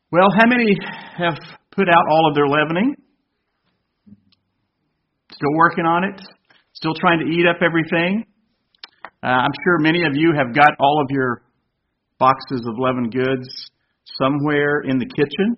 Well, how many have put out all of their leavening? Still working on it? Still trying to eat up everything? I'm sure many of you have got all of your boxes of leavened goods somewhere in the kitchen.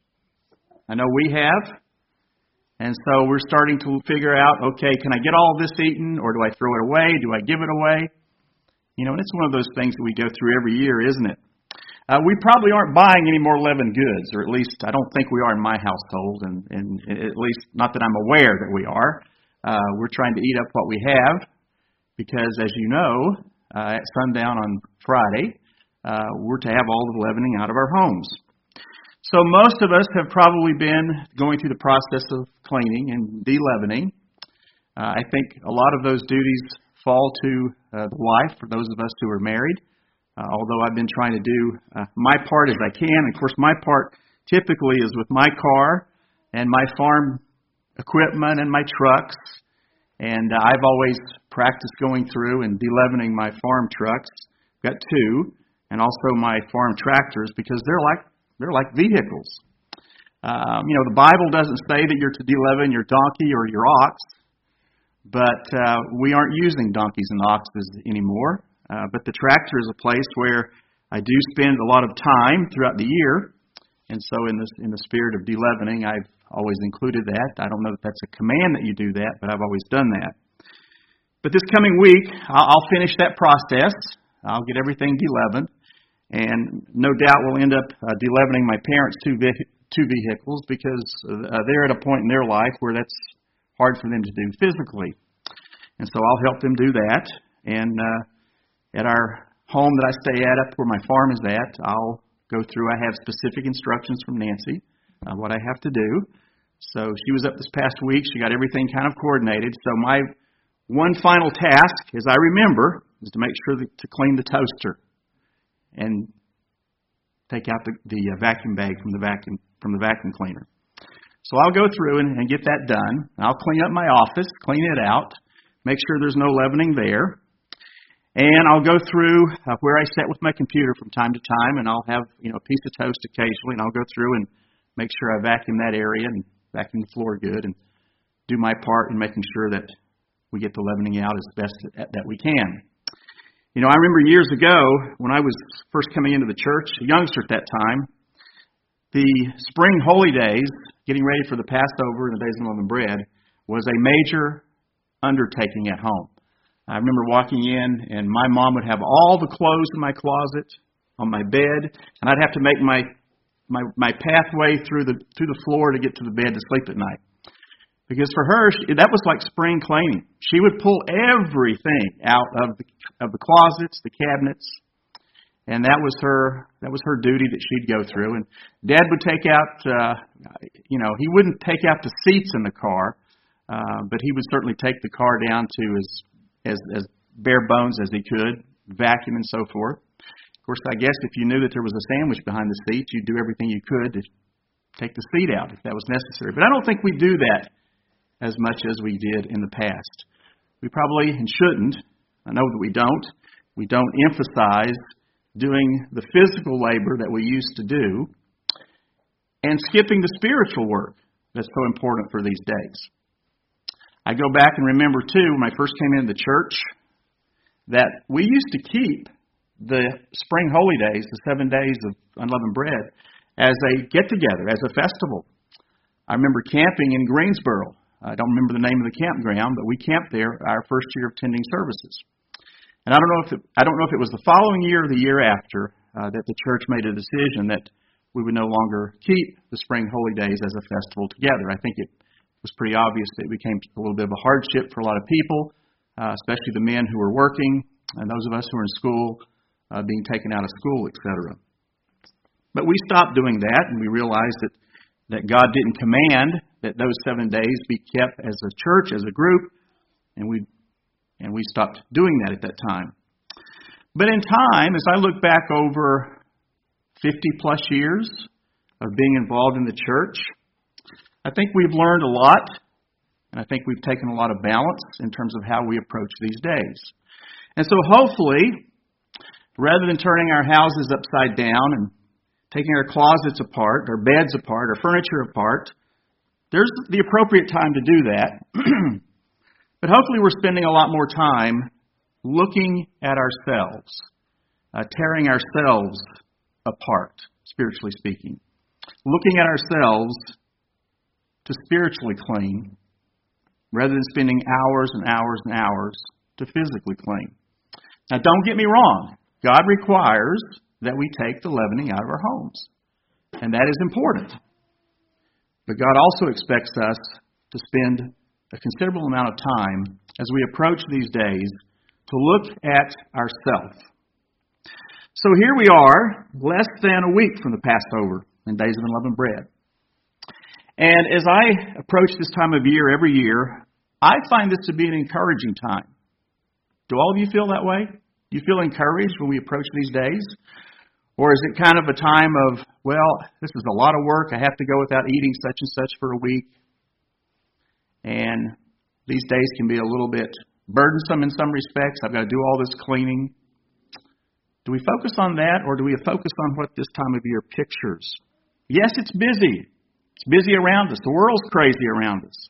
I know we have. And so we're starting to figure out, okay, can I get all of this eaten, or do I throw it away? Do I give it away? You know, and it's one of those things that we go through every year, isn't it? We probably aren't buying any more leavened goods, or at least I don't think we are in my household, and at least not that I'm aware that we are. We're trying to eat up what we have because, as you know, at sundown on Friday, we're to have all the leavening out of our homes. So most of us have probably been going through the process of cleaning and de-leavening. I think a lot of those duties fall to the wife for those of us who are married. Although I've been trying to do my part as I can. Of course, my part typically is with my car and my farm equipment and my trucks. And I've always practiced going through and de-leavening my farm trucks. I've got two, and also my farm tractors because they're like vehicles. The Bible doesn't say that you're to de-leaven your donkey or your ox, but we aren't using donkeys and oxes anymore. But the tractor is a place where I do spend a lot of time throughout the year, and so in the spirit of de-leavening, I've always included that. I don't know that that's a command that you do that, but I've always done that. But this coming week, I'll finish that process. I'll get everything de-leavened, and no doubt we'll end up de-leavening my parents' two vehicles because they're at a point in their life where that's hard for them to do physically, and so I'll help them do that. And at our home that I stay at, up where my farm is at, I'll go through. I have specific instructions from Nancy, what I have to do. So she was up this past week. She got everything kind of coordinated. So my one final task, as I remember, is to make sure to clean the toaster and take out the vacuum bag from the vacuum cleaner. So I'll go through and get that done. I'll clean up my office, clean it out, make sure there's no leavening there. And I'll go through where I sit with my computer from time to time, and I'll have a piece of toast occasionally, and I'll go through and make sure I vacuum that area and vacuum the floor good and do my part in making sure that we get the leavening out as best that we can. I remember years ago when I was first coming into the church, a youngster at that time, the spring holy days, getting ready for the Passover and the Days of Unleavened Bread, was a major undertaking at home. I remember walking in, and my mom would have all the clothes in my closet on my bed, and I'd have to make my pathway through the floor to get to the bed to sleep at night. Because for her, that was like spring cleaning. She would pull everything out of the closets, the cabinets, and that was her duty that she'd go through. And Dad would take out, he wouldn't take out the seats in the car, but he would certainly take the car down to as bare bones as he could, vacuum and so forth. Of course, I guess if you knew that there was a sandwich behind the seat, you'd do everything you could to take the seat out if that was necessary. But I don't think we do that as much as we did in the past. We probably and shouldn't. I know that we don't. We don't emphasize doing the physical labor that we used to do and skipping the spiritual work that's so important for these days. I go back and remember, too, when I first came into the church, that we used to keep the spring holy days, the 7 days of unleavened bread, as a get-together, as a festival. I remember camping in Greensboro. I don't remember the name of the campground, but we camped there our first year of attending services. And I don't know if it was the following year or the year after that the church made a decision that we would no longer keep the spring holy days as a festival together. I think it was pretty obvious that it became a little bit of a hardship for a lot of people, especially the men who were working and those of us who were in school, being taken out of school, etc. But we stopped doing that, and we realized that God didn't command that those 7 days be kept as a church, as a group, and we stopped doing that at that time. But in time, as I look back over 50 plus years of being involved in the church, I think we've learned a lot, and I think we've taken a lot of balance in terms of how we approach these days. And so hopefully, rather than turning our houses upside down and taking our closets apart, our beds apart, our furniture apart. There's the appropriate time to do that. But hopefully we're spending a lot more time looking at ourselves, tearing ourselves apart, spiritually speaking. Looking at ourselves to spiritually clean, rather than spending hours and hours and hours to physically clean. Now, don't get me wrong. God requires that we take the leavening out of our homes. And that is important. But God also expects us to spend a considerable amount of time as we approach these days to look at ourselves. So here we are, less than a week from the Passover and Days of Unleavened Bread. And as I approach this time of year every year, I find this to be an encouraging time. Do all of you feel that way? You feel encouraged when we approach these days? Or is it kind of a time of, well, this is a lot of work. I have to go without eating such and such for a week. And these days can be a little bit burdensome in some respects. I've got to do all this cleaning. Do we focus on that, or do we focus on what this time of year pictures? Yes, it's busy. It's busy around us. The world's crazy around us.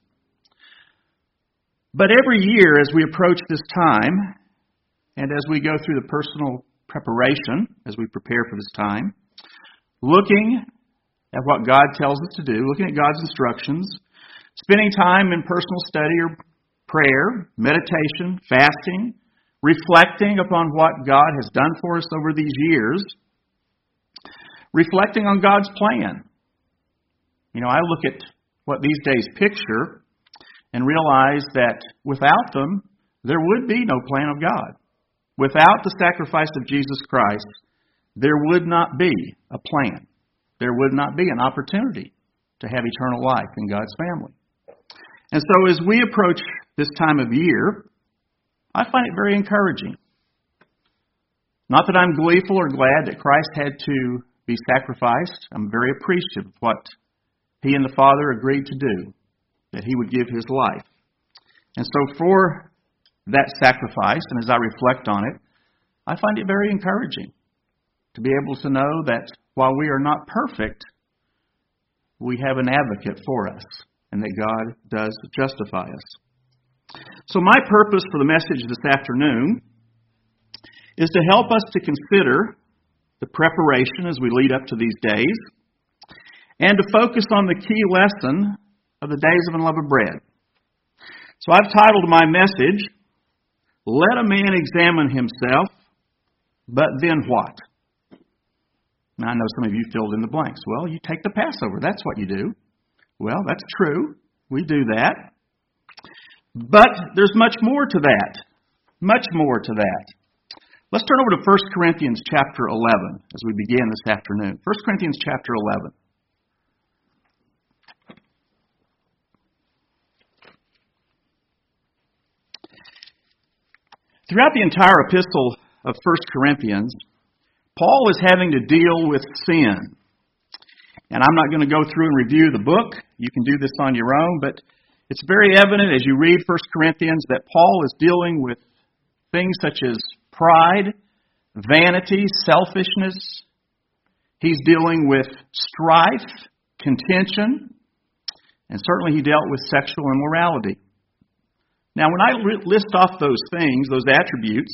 But every year as we approach this time, and as we go through the personal preparation, as we prepare for this time, looking at what God tells us to do, looking at God's instructions, spending time in personal study or prayer, meditation, fasting, reflecting upon what God has done for us over these years, reflecting on God's plan. You know, I look at what these days picture and realize that without them, there would be no plan of God. Without the sacrifice of Jesus Christ, there would not be a plan. There would not be an opportunity to have eternal life in God's family. And so as we approach this time of year, I find it very encouraging. Not that I'm gleeful or glad that Christ had to be sacrificed. I'm very appreciative of what He and the Father agreed to do, that He would give His life. And so for that sacrifice, and as I reflect on it, I find it very encouraging to be able to know that while we are not perfect, we have an advocate for us, and that God does justify us. So my purpose for the message this afternoon is to help us to consider the preparation as we lead up to these days, and to focus on the key lesson of the Days of Unleavened Bread. So I've titled my message, Let a Man Examine Himself, but Then What? Now I know some of you filled in the blanks. Well, you take the Passover. That's what you do. Well, that's true. We do that. But there's much more to that. Much more to that. Let's turn over to 1 Corinthians chapter 11 as we begin this afternoon. 1 Corinthians chapter 11. Throughout the entire epistle of 1 Corinthians, Paul is having to deal with sin. And I'm not going to go through and review the book. You can do this on your own, but it's very evident as you read 1 Corinthians that Paul is dealing with things such as pride, vanity, selfishness. He's dealing with strife, contention, and certainly he dealt with sexual immorality. Now, when I list off those things, those attributes,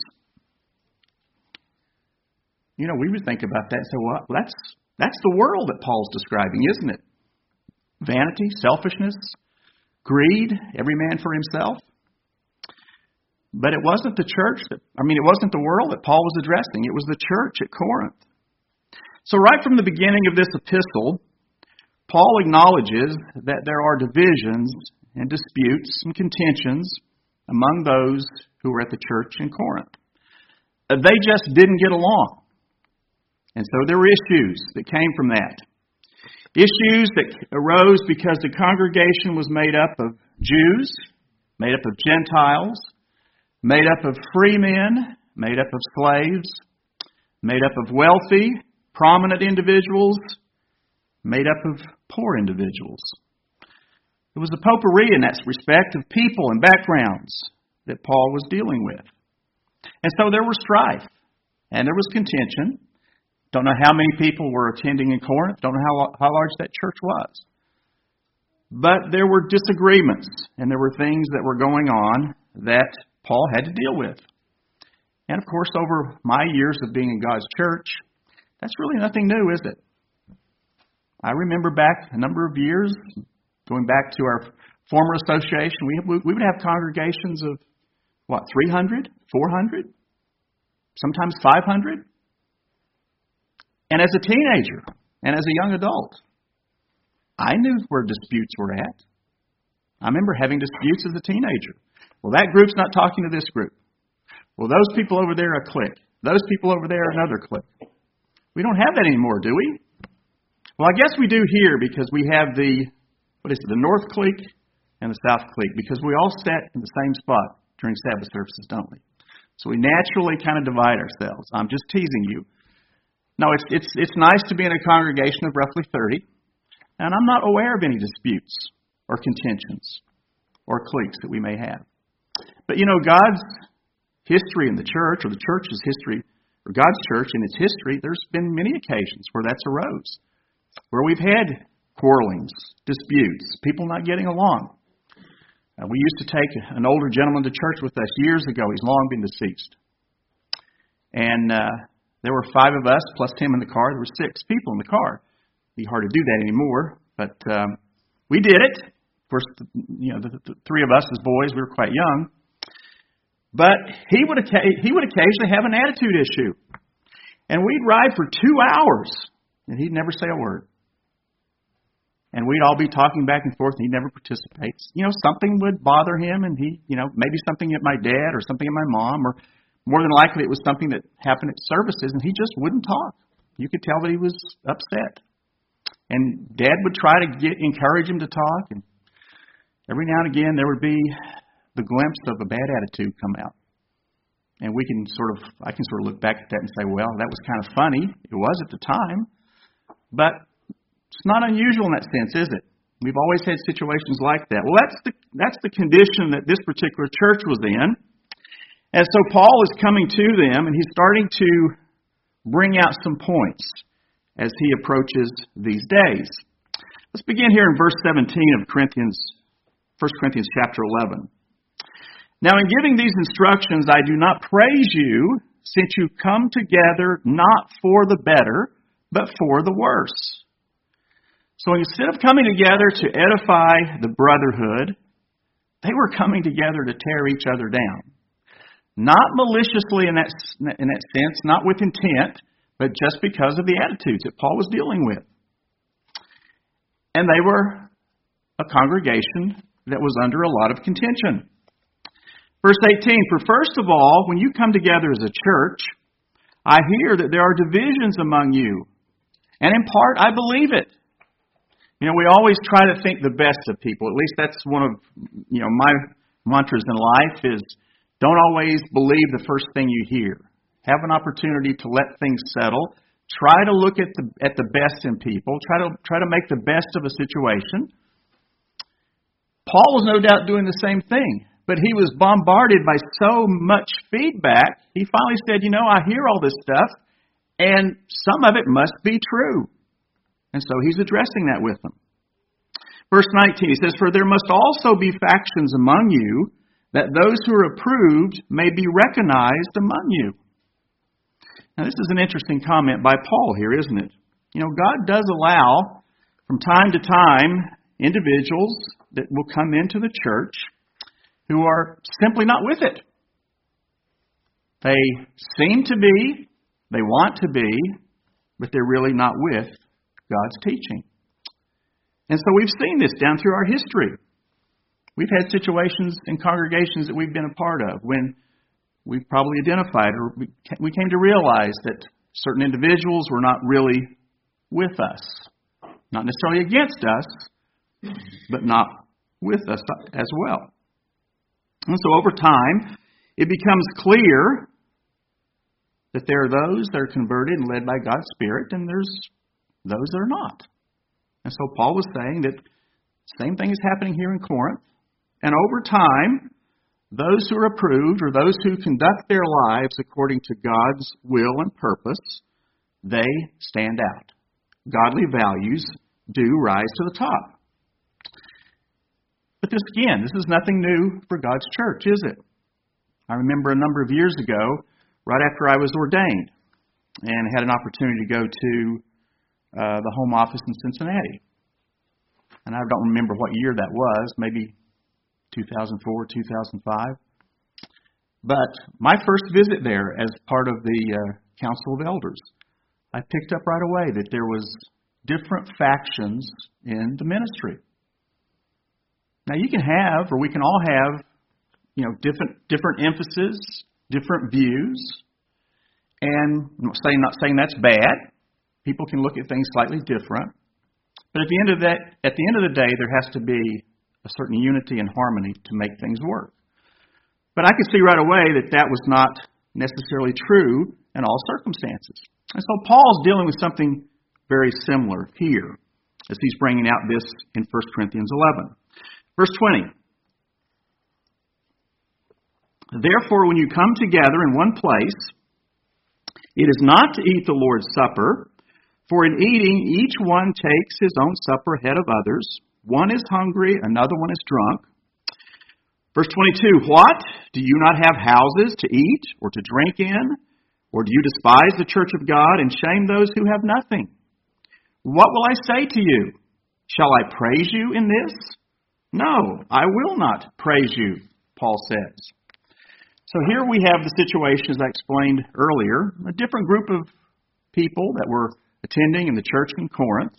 you know, we would think about that and say, well, that's the world that Paul's describing, isn't it? Vanity, selfishness, greed, every man for himself. But it wasn't the church it wasn't the world that Paul was addressing. It was the church at Corinth. So right from the beginning of this epistle, Paul acknowledges that there are divisions and disputes and contentions among those who were at the church in Corinth. They just didn't get along. And so there were issues that came from that. Issues that arose because the congregation was made up of Jews, made up of Gentiles, made up of free men, made up of slaves, made up of wealthy, prominent individuals, made up of poor individuals. It was a potpourri in that respect of people and backgrounds that Paul was dealing with. And so there was strife, and there was contention, Don't know how many people were attending in Corinth. Don't know how large that church was. But there were disagreements, and there were things that were going on that Paul had to deal with. And of course, over my years of being in God's church, that's really nothing new, is it? I remember back a number of years, going back to our former association, we would have congregations of, 300, 400, sometimes 500. And as a teenager and as a young adult, I knew where disputes were at. I remember having disputes as a teenager. Well, that group's not talking to this group. Well, those people over there are a clique. Those people over there are another clique. We don't have that anymore, do we? Well, I guess we do here because we have the North clique and the South clique, because we all sat in the same spot during Sabbath services, don't we? So we naturally kind of divide ourselves. I'm just teasing you. No, it's nice to be in a congregation of roughly 30, and I'm not aware of any disputes or contentions or cliques that we may have. But God's history in the church, or the church's history, or God's church in its history, there's been many occasions where that's arose, where we've had quarrelings, disputes, people not getting along. We used to take an older gentleman to church with us years ago. He's long been deceased. And there were 5 of us, plus him in the car. There were 6 people in the car. It'd be hard to do that anymore, but we did it. Of course, the 3 of us as boys, we were quite young. But he would occasionally have an attitude issue. And we'd ride for 2 hours, and he'd never say a word. And we'd all be talking back and forth, and he never participates. Something would bother him, and maybe something at my dad or something at my mom, or more than likely it was something that happened at services, and he just wouldn't talk. You could tell that he was upset. And Dad would try to encourage him to talk, and every now and again there would be the glimpse of a bad attitude come out. And I can sort of look back at that and say, well, that was kind of funny. It was at the time. But it's not unusual in that sense, is it? We've always had situations like that. Well, that's the condition that this particular church was in. And so Paul is coming to them, and he's starting to bring out some points as he approaches these days. Let's begin here in verse 17 of 1 Corinthians chapter 11. Now, in giving these instructions, I do not praise you, since you come together not for the better, but for the worse. So instead of coming together to edify the brotherhood, they were coming together to tear each other down. Not maliciously in that sense, not with intent, but just because of the attitudes that Paul was dealing with. And they were a congregation that was under a lot of contention. Verse 18, for first of all, when you come together as a church, I hear that there are divisions among you. And in part, I believe it. We always try to think the best of people. At least that's one of my mantras in life is don't always believe the first thing you hear. Have an opportunity to let things settle. Try to look at the best in people. Try to make the best of a situation. Paul was no doubt doing the same thing, but he was bombarded by so much feedback. He finally said, I hear all this stuff, and some of it must be true. And so he's addressing that with them. Verse 19, he says, for there must also be factions among you, that those who are approved may be recognized among you. Now, this is an interesting comment by Paul here, isn't it? God does allow, from time to time, individuals that will come into the church who are simply not with it. They seem to be, they want to be, but they're really not with God's teaching. And so we've seen this down through our history. We've had situations in congregations that we've been a part of when we've probably identified or we came to realize that certain individuals were not really with us. Not necessarily against us, but not with us as well. And so over time, it becomes clear that there are those that are converted and led by God's Spirit, and there's those that are not. And so Paul was saying that the same thing is happening here in Corinth. And over time, those who are approved, or those who conduct their lives according to God's will and purpose, they stand out. Godly values do rise to the top. But this is nothing new for God's church, is it? I remember a number of years ago, right after I was ordained, and had an opportunity to go to the home office in Cincinnati. And I don't remember what year that was, maybe 2004, 2005. But my first visit there as part of the Council of Elders, I picked up right away that there was different factions in the ministry. Now you can have, or we can all have, different emphasis, different views. And I'm not saying that's bad. People can look at things slightly different. But at the end of the day, there has to be a certain unity and harmony to make things work. But I could see right away that was not necessarily true in all circumstances. And so Paul's dealing with something very similar here as he's bringing out this in 1 Corinthians 11. Verse 20. Therefore, when you come together in one place, it is not to eat the Lord's Supper, for in eating each one takes his own supper ahead of others. One is hungry, another one is drunk. Verse 22, what? Do you not have houses to eat or to drink in? Or do you despise the church of God and shame those who have nothing? What will I say to you? Shall I praise you in this? No, I will not praise you, Paul says. So here we have the situation, as I explained earlier, a different group of people that were attending in the church in Corinth.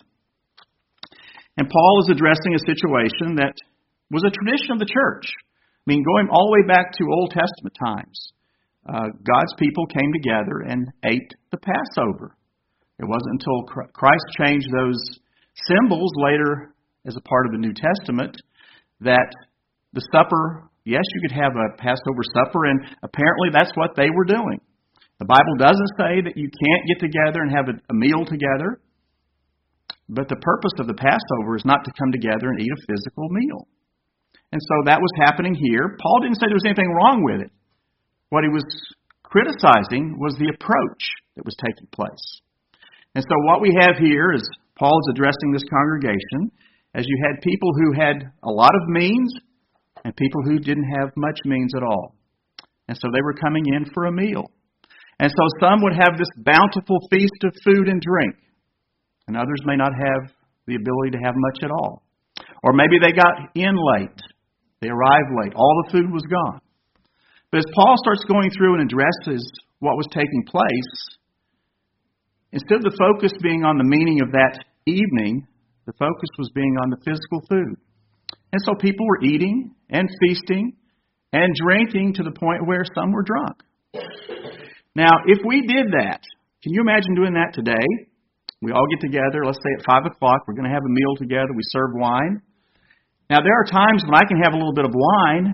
And Paul is addressing a situation that was a tradition of the church. I mean, going all the way back to Old Testament times, God's people came together and ate the Passover. It wasn't until Christ changed those symbols later as a part of the New Testament that the supper, yes, you could have a Passover supper, and apparently that's what they were doing. The Bible doesn't say that you can't get together and have a meal together, but the purpose of the Passover is not to come together and eat a physical meal. And so that was happening here. Paul didn't say there was anything wrong with it. What he was criticizing was the approach that was taking place. And so what we have here is Paul is addressing this congregation as you had people who had a lot of means and people who didn't have much means at all. And so they were coming in for a meal. And so some would have this bountiful feast of food and drink, and others may not have the ability to have much at all. Or maybe they got in late. They arrived late. All the food was gone. But as Paul starts going through and addresses what was taking place, instead of the focus being on the meaning of that evening, the focus was being on the physical food. And so people were eating and feasting and drinking to the point where some were drunk. Now, if we did that, can you imagine doing that today? We all get together, let's say at 5 o'clock, we're going to have a meal together, we serve wine. Now, there are times when I can have a little bit of wine,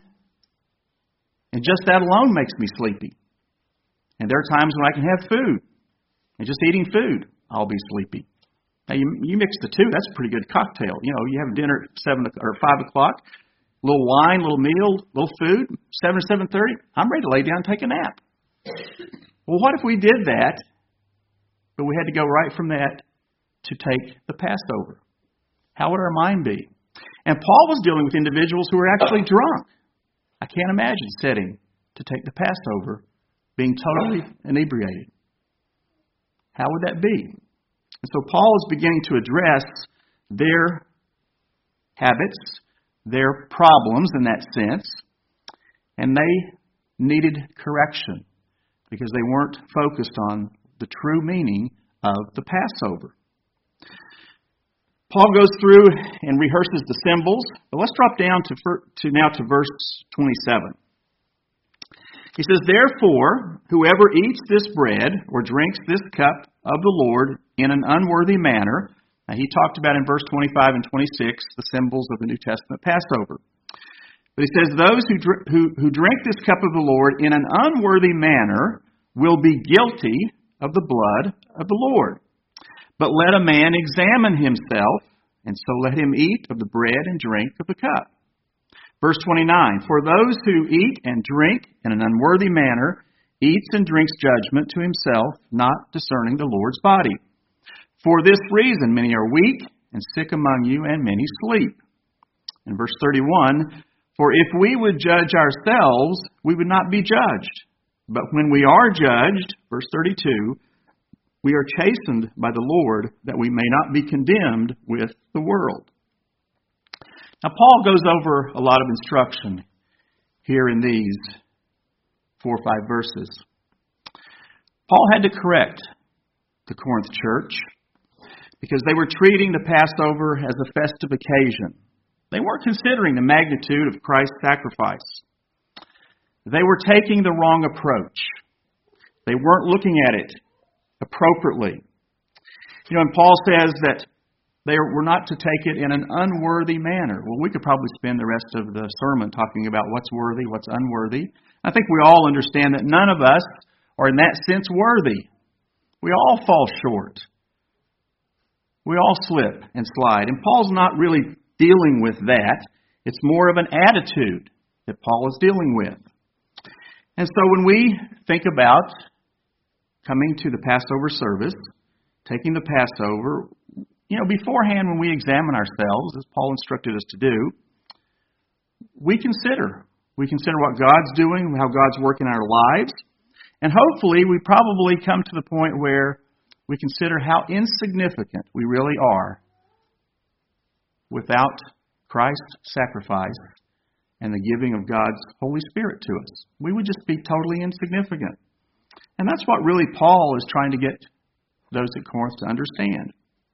and just that alone makes me sleepy. And there are times when I can have food, and just eating food, I'll be sleepy. Now, you mix the two, that's a pretty good cocktail. You know, you have dinner at 7 or 5 o'clock, a little wine, a little meal, a little food, 7 or 7:30, I'm ready to lay down and take a nap. Well, what if we did that, but we had to go right from that to take the Passover? How would our mind be? And Paul was dealing with individuals who were actually drunk. I can't imagine sitting to take the Passover being totally inebriated. How would that be? And so Paul is beginning to address their habits, their problems in that sense, and they needed correction because they weren't focused on the true meaning of the Passover. Paul goes through and rehearses the symbols, but let's drop down to verse 27. He says, therefore, whoever eats this bread or drinks this cup of the Lord in an unworthy manner, now he talked about in verse 25 and 26 the symbols of the New Testament Passover. But he says, those who drink this cup of the Lord in an unworthy manner will be guilty of the blood of the Lord. But let a man examine himself, and so let him eat of the bread and drink of the cup. Verse 29, for those who eat and drink in an unworthy manner eats and drinks judgment to himself, not discerning the Lord's body. For this reason many are weak and sick among you, and many sleep. In verse 31, for if we would judge ourselves, we would not be judged. But when we are judged, verse 32, we are chastened by the Lord, that we may not be condemned with the world. Now, Paul goes over a lot of instruction here in these 4 or 5 verses. Paul had to correct the Corinth church because they were treating the Passover as a festive occasion. They weren't considering the magnitude of Christ's sacrifice. They were taking the wrong approach. They weren't looking at it appropriately. And Paul says that they were not to take it in an unworthy manner. Well, we could probably spend the rest of the sermon talking about what's worthy, what's unworthy. I think we all understand that none of us are in that sense worthy. We all fall short. We all slip and slide. And Paul's not really dealing with that. It's more of an attitude that Paul is dealing with. And so when we think about coming to the Passover service, taking the Passover, beforehand when we examine ourselves, as Paul instructed us to do, we consider what God's doing, how God's working in our lives, and hopefully we probably come to the point where we consider how insignificant we really are without Christ's sacrifice and the giving of God's Holy Spirit to us. We would just be totally insignificant. And that's what really Paul is trying to get those at Corinth to understand.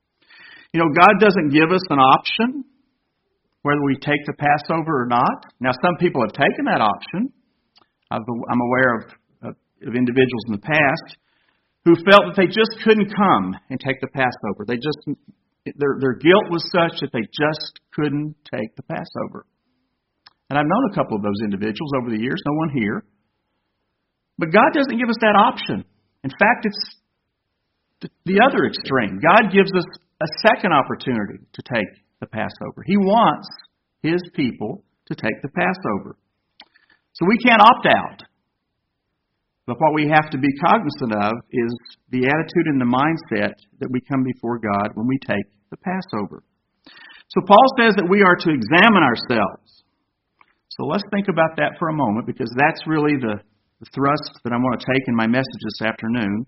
God doesn't give us an option whether we take the Passover or not. Now, some people have taken that option. I'm aware of individuals in the past who felt that they just couldn't come and take the Passover. Their guilt was such that they just couldn't take the Passover. And I've known a couple of those individuals over the years, no one here. But God doesn't give us that option. In fact, it's the other extreme. God gives us a second opportunity to take the Passover. He wants His people to take the Passover. So we can't opt out. But what we have to be cognizant of is the attitude and the mindset that we come before God when we take the Passover. So Paul says that we are to examine ourselves. So let's think about that for a moment, because that's really the thrust that I want to take in my message this afternoon.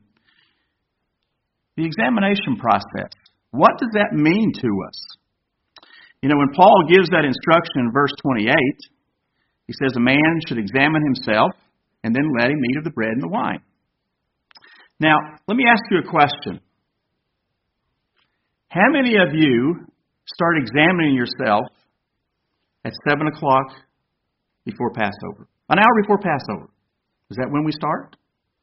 The examination process. What does that mean to us? When Paul gives that instruction in verse 28, he says a man should examine himself and then let him eat of the bread and the wine. Now, let me ask you a question. How many of you start examining yourself at 7 o'clock before Passover? An hour before Passover. Is that when we start?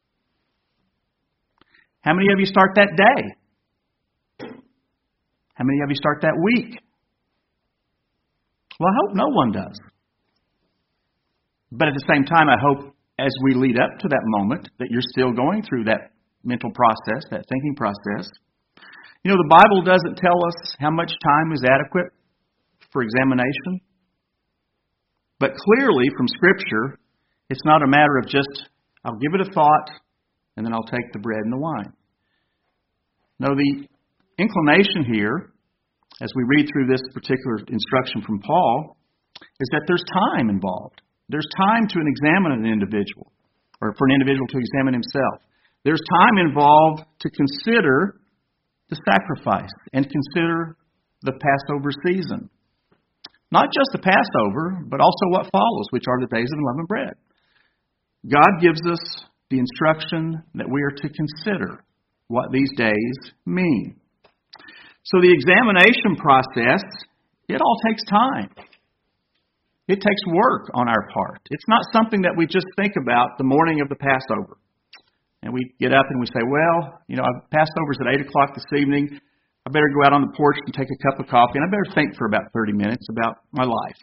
How many of you start that day? How many of you start that week? Well, I hope no one does. But at the same time, I hope as we lead up to that moment that you're still going through that mental process, that thinking process. The Bible doesn't tell us how much time is adequate for examination. But clearly from Scripture, it's not a matter of just, I'll give it a thought, and then I'll take the bread and the wine. No, the inclination here, as we read through this particular instruction from Paul, is that there's time involved. There's time to examine an individual, or for an individual to examine himself. There's time involved to consider the sacrifice and consider the Passover season. Not just the Passover, but also what follows, which are the days of unleavened bread. God gives us the instruction that we are to consider what these days mean. So the examination process, it all takes time. It takes work on our part. It's not something that we just think about the morning of the Passover. And we get up and we say, well, Passover's at 8 o'clock this evening. I better go out on the porch and take a cup of coffee, and I better think for about 30 minutes about my life.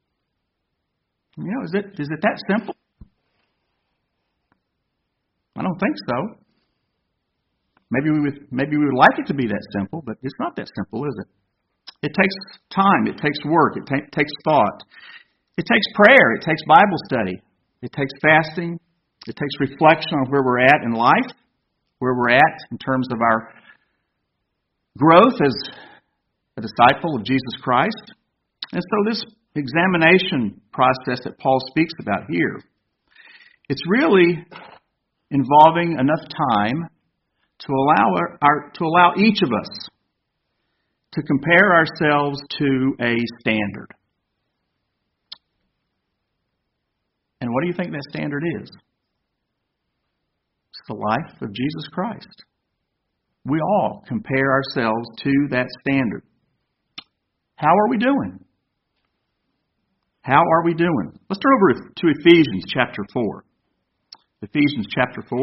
Is it that simple? I don't think so. Maybe we would like it to be that simple, but it's not that simple, is it? It takes time. It takes work. It takes thought. It takes prayer. It takes Bible study. It takes fasting. It takes reflection on where we're at in life, where we're at in terms of our growth as a disciple of Jesus Christ. And so this examination process that Paul speaks about here, it's really involving enough time to allow each of us to compare ourselves to a standard. And what do you think that standard is? It's the life of Jesus Christ. We all compare ourselves to that standard. How are we doing? How are we doing? Let's turn over to Ephesians chapter 4. Ephesians chapter 4.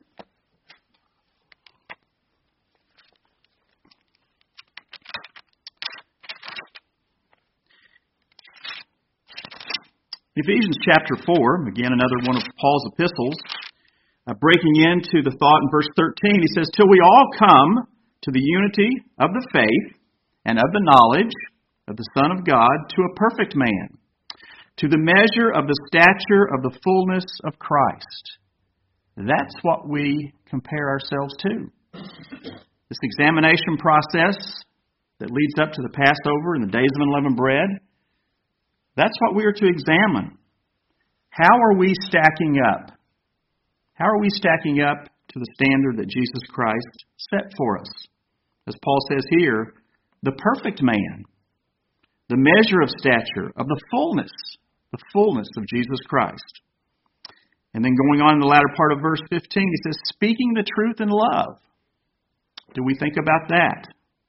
Ephesians chapter 4, again, another one of Paul's epistles, breaking into the thought in verse 13, he says, "Till we all come to the unity of the faith and of the knowledge of the Son of God, to a perfect man, to the measure of the stature of the fullness of Christ." That's what we compare ourselves to. This examination process that leads up to the Passover and the days of unleavened bread, that's what we are to examine. How are we stacking up? How are we stacking up to the standard that Jesus Christ set for us? As Paul says here, the perfect man, the measure of stature of the fullness of Jesus Christ. And then going on in the latter part of verse 15, he says, speaking the truth in love. Do we think about that?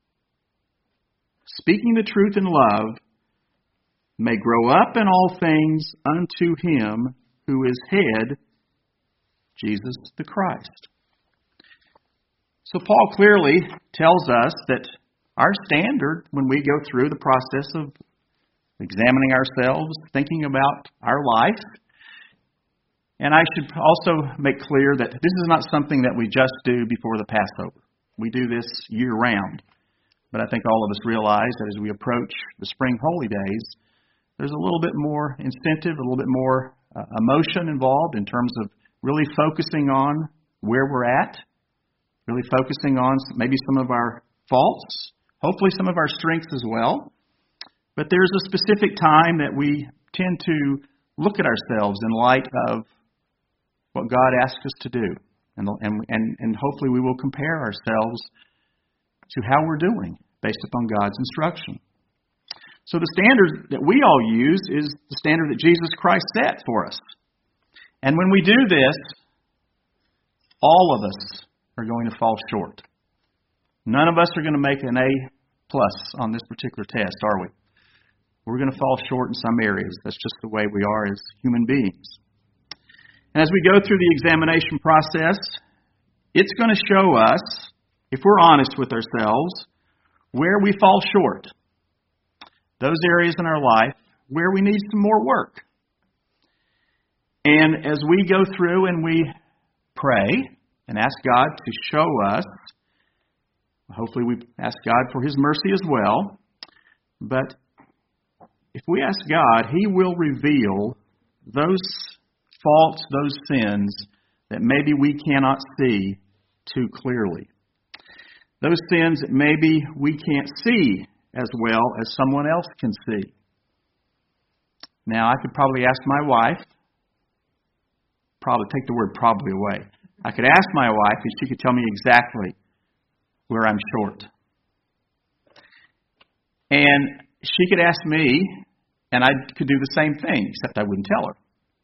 Speaking the truth in love may grow up in all things unto Him who is head, Jesus the Christ. So Paul clearly tells us that our standard when we go through the process of examining ourselves, thinking about our life, and I should also make clear that this is not something that we just do before the Passover. We do this year-round. But I think all of us realize that as we approach the spring holy days, there's a little bit more incentive, a little bit more emotion involved in terms of really focusing on where we're at, really focusing on maybe some of our faults, hopefully some of our strengths as well. But there's a specific time that we tend to look at ourselves in light of what God asks us to do. And hopefully we will compare ourselves to how we're doing based upon God's instruction. So the standard that we all use is the standard that Jesus Christ set for us. And when we do this, all of us are going to fall short. None of us are going to make an A+ on this particular test, are we? We're going to fall short in some areas. That's just the way we are as human beings. And as we go through the examination process, it's going to show us, if we're honest with ourselves, where we fall short. Those areas in our life where we need some more work. And as we go through and we pray and ask God to show us, hopefully we ask God for His mercy as well, but if we ask God, He will reveal those faults, those sins that maybe we cannot see too clearly. Those sins that maybe we can't see as well as someone else can see. Now, I could probably ask my wife, take the word probably away. I could ask my wife and she could tell me exactly where I'm short. And she could ask me, and I could do the same thing, except I wouldn't tell her.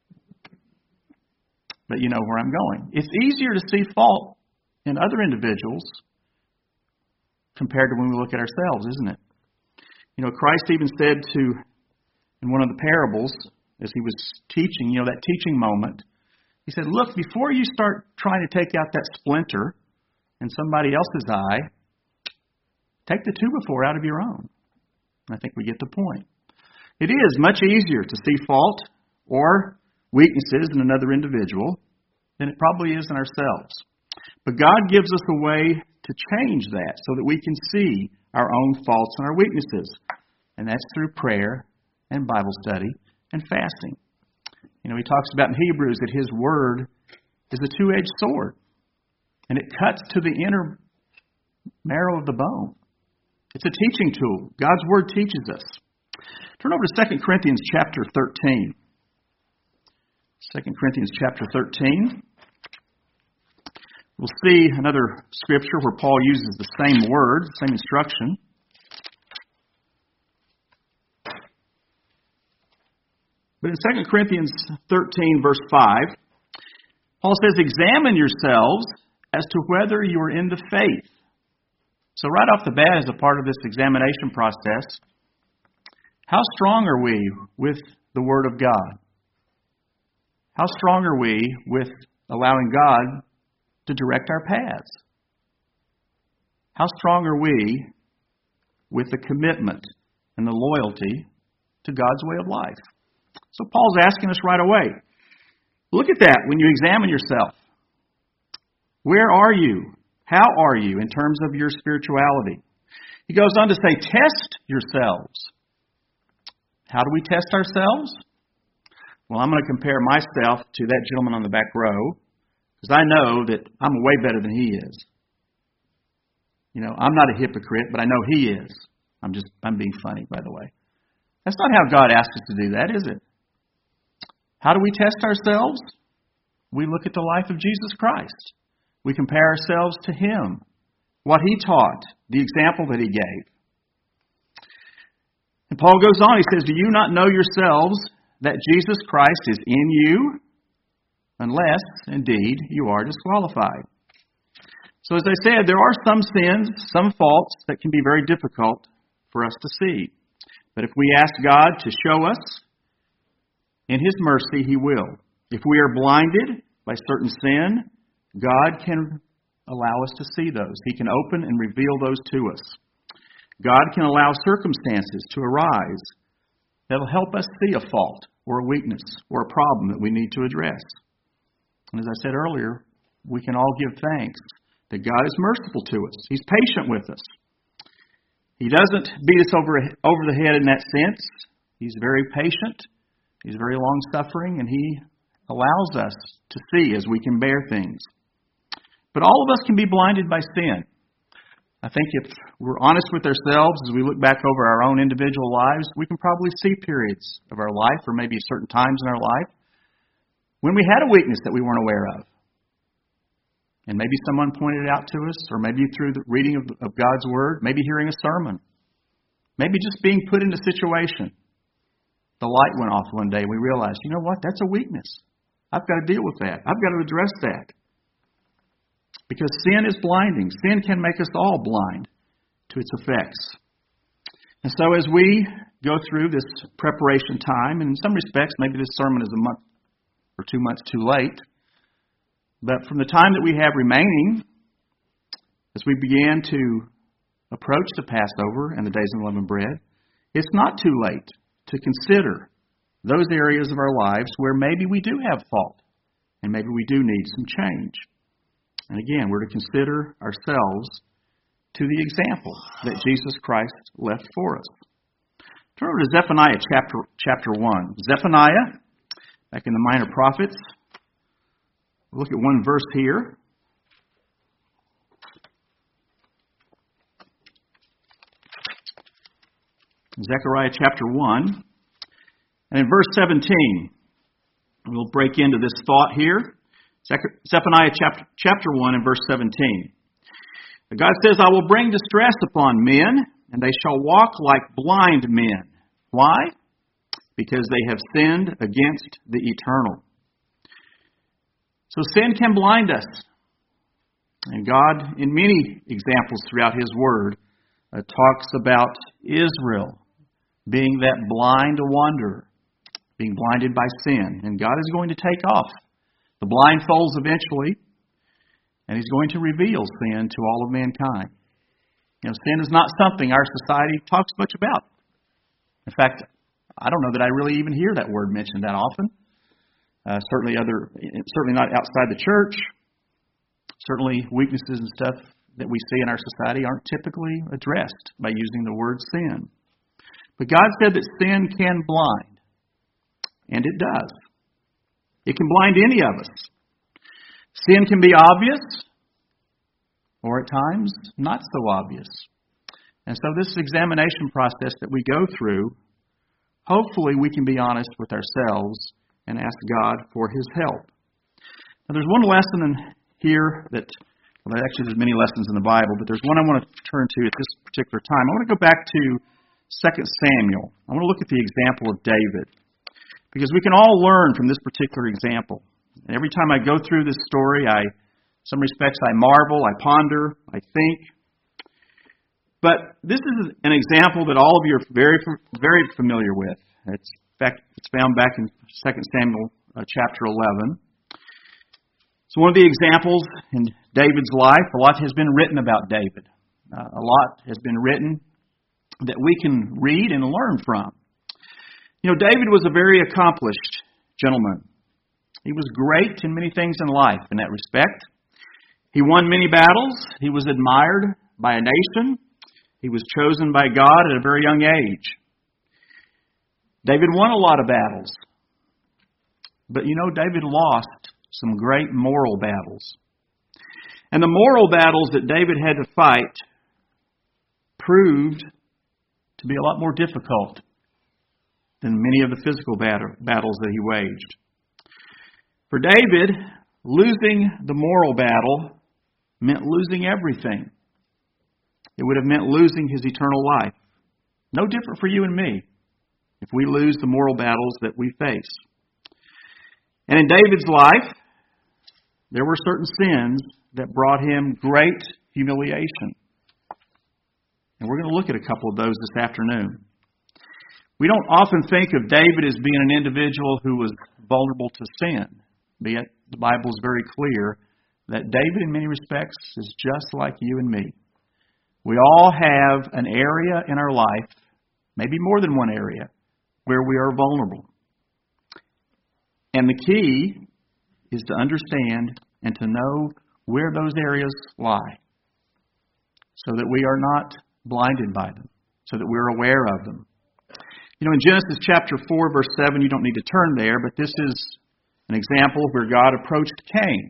But you know where I'm going. It's easier to see fault in other individuals compared to when we look at ourselves, isn't it? You know, Christ even said in one of the parables, as He was teaching, that teaching moment, He said, look, before you start trying to take out that splinter in somebody else's eye, take the 2x4 out of your own. I think we get the point. It is much easier to see fault or weaknesses in another individual than it probably is in ourselves. But God gives us a way to change that so that we can see our own faults and our weaknesses. And that's through prayer and Bible study and fasting. He talks about in Hebrews that His Word is a two-edged sword, and it cuts to the inner marrow of the bone. It's a teaching tool. God's Word teaches us. Turn over to 2 Corinthians chapter 13. 2 Corinthians chapter 13. We'll see another scripture where Paul uses the same word, same instruction. But in 2 Corinthians 13, verse 5, Paul says, "Examine yourselves as to whether you are in the faith." So right off the bat, as a part of this examination process, how strong are we with the Word of God? How strong are we with allowing God to direct our paths? How strong are we with the commitment and the loyalty to God's way of life? So Paul's asking us right away, look at that when you examine yourself. Where are you? How are you in terms of your spirituality? He goes on to say, test yourselves. How do we test ourselves? Well, I'm going to compare myself to that gentleman on the back row, because I know that I'm way better than he is. You know, I'm not a hypocrite, but I know he is. I'm being funny, by the way. That's not how God asked us to do that, is it? How do we test ourselves? We look at the life of Jesus Christ. We compare ourselves to Him, what He taught, the example that He gave. And Paul goes on, he says, "Do you not know yourselves that Jesus Christ is in you, unless, indeed, you are disqualified?" So as I said, there are some sins, some faults that can be very difficult for us to see. But if we ask God to show us, in His mercy, He will. If we are blinded by certain sin, God can allow us to see those. He can open and reveal those to us. God can allow circumstances to arise that will help us see a fault or a weakness or a problem that we need to address. And as I said earlier, we can all give thanks that God is merciful to us. He's patient with us. He doesn't beat us over the head in that sense. He's very patient. He's very long-suffering, and He allows us to see as we can bear things. But all of us can be blinded by sin. I think if we're honest with ourselves as we look back over our own individual lives, we can probably see periods of our life, or maybe certain times in our life, when we had a weakness that we weren't aware of. And maybe someone pointed it out to us, or maybe through the reading of God's Word, maybe hearing a sermon, maybe just being put in a situation. The light went off one day and we realized, you know what, that's a weakness. I've got to deal with that. I've got to address that. Because sin is blinding. Sin can make us all blind to its effects. And so as we go through this preparation time, and in some respects, maybe this sermon is a month or 2 months too late, but from the time that we have remaining, as we begin to approach the Passover and the days of unleavened bread, it's not too late to consider those areas of our lives where maybe we do have fault and maybe we do need some change. And again, we're to consider ourselves to the example that Jesus Christ left for us. Turn over to Zephaniah chapter 1. Zephaniah, back in the Minor Prophets. We'll look at one verse here. Zechariah chapter 1. And in verse 17, we'll break into this thought here. Zephaniah chapter 1 and verse 17. God says, "I will bring distress upon men, and they shall walk like blind men." Why? Because they have sinned against the eternal. So sin can blind us. And God, in many examples throughout His Word, talks about Israel being that blind wanderer, being blinded by sin. And God is going to take off the blindfolds eventually, and He's going to reveal sin to all of mankind. You know, sin is not something our society talks much about. In fact, I don't know that I really even hear that word mentioned that often. Certainly not outside the church. Certainly weaknesses and stuff that we see in our society aren't typically addressed by using the word sin. But God said that sin can blind. And it does. It can blind any of us. Sin can be obvious, or at times not so obvious. And so this examination process that we go through, hopefully we can be honest with ourselves and ask God for His help. Now there's one lesson in here that, well, actually there's many lessons in the Bible, but there's one I want to turn to at this particular time. I want to go back to 2 Samuel. I want to look at the example of David, because we can all learn from this particular example. And every time I go through this story, in some respects I marvel, I ponder, I think. But this is an example that all of you are very, very familiar with. In fact, it's found back in 2 Samuel chapter 11. It's one of the examples in David's life. A lot has been written about David. A lot has been written that we can read and learn from. You know, David was a very accomplished gentleman. He was great in many things in life in that respect. He won many battles. He was admired by a nation. He was chosen by God at a very young age. David won a lot of battles. But you know, David lost some great moral battles. And the moral battles that David had to fight proved to be a lot more difficult than many of the physical battles that he waged. For David, losing the moral battle meant losing everything. It would have meant losing his eternal life. No different for you and me if we lose the moral battles that we face. And in David's life, there were certain sins that brought him great humiliation. And we're going to look at a couple of those this afternoon. We don't often think of David as being an individual who was vulnerable to sin. But yet the Bible is very clear that David in many respects is just like you and me. We all have an area in our life, maybe more than one area, where we are vulnerable. And the key is to understand and to know where those areas lie, so that we are not blinded by them, so that we're aware of them. You know, in Genesis chapter 4, verse 7, you don't need to turn there, but this is an example where God approached Cain.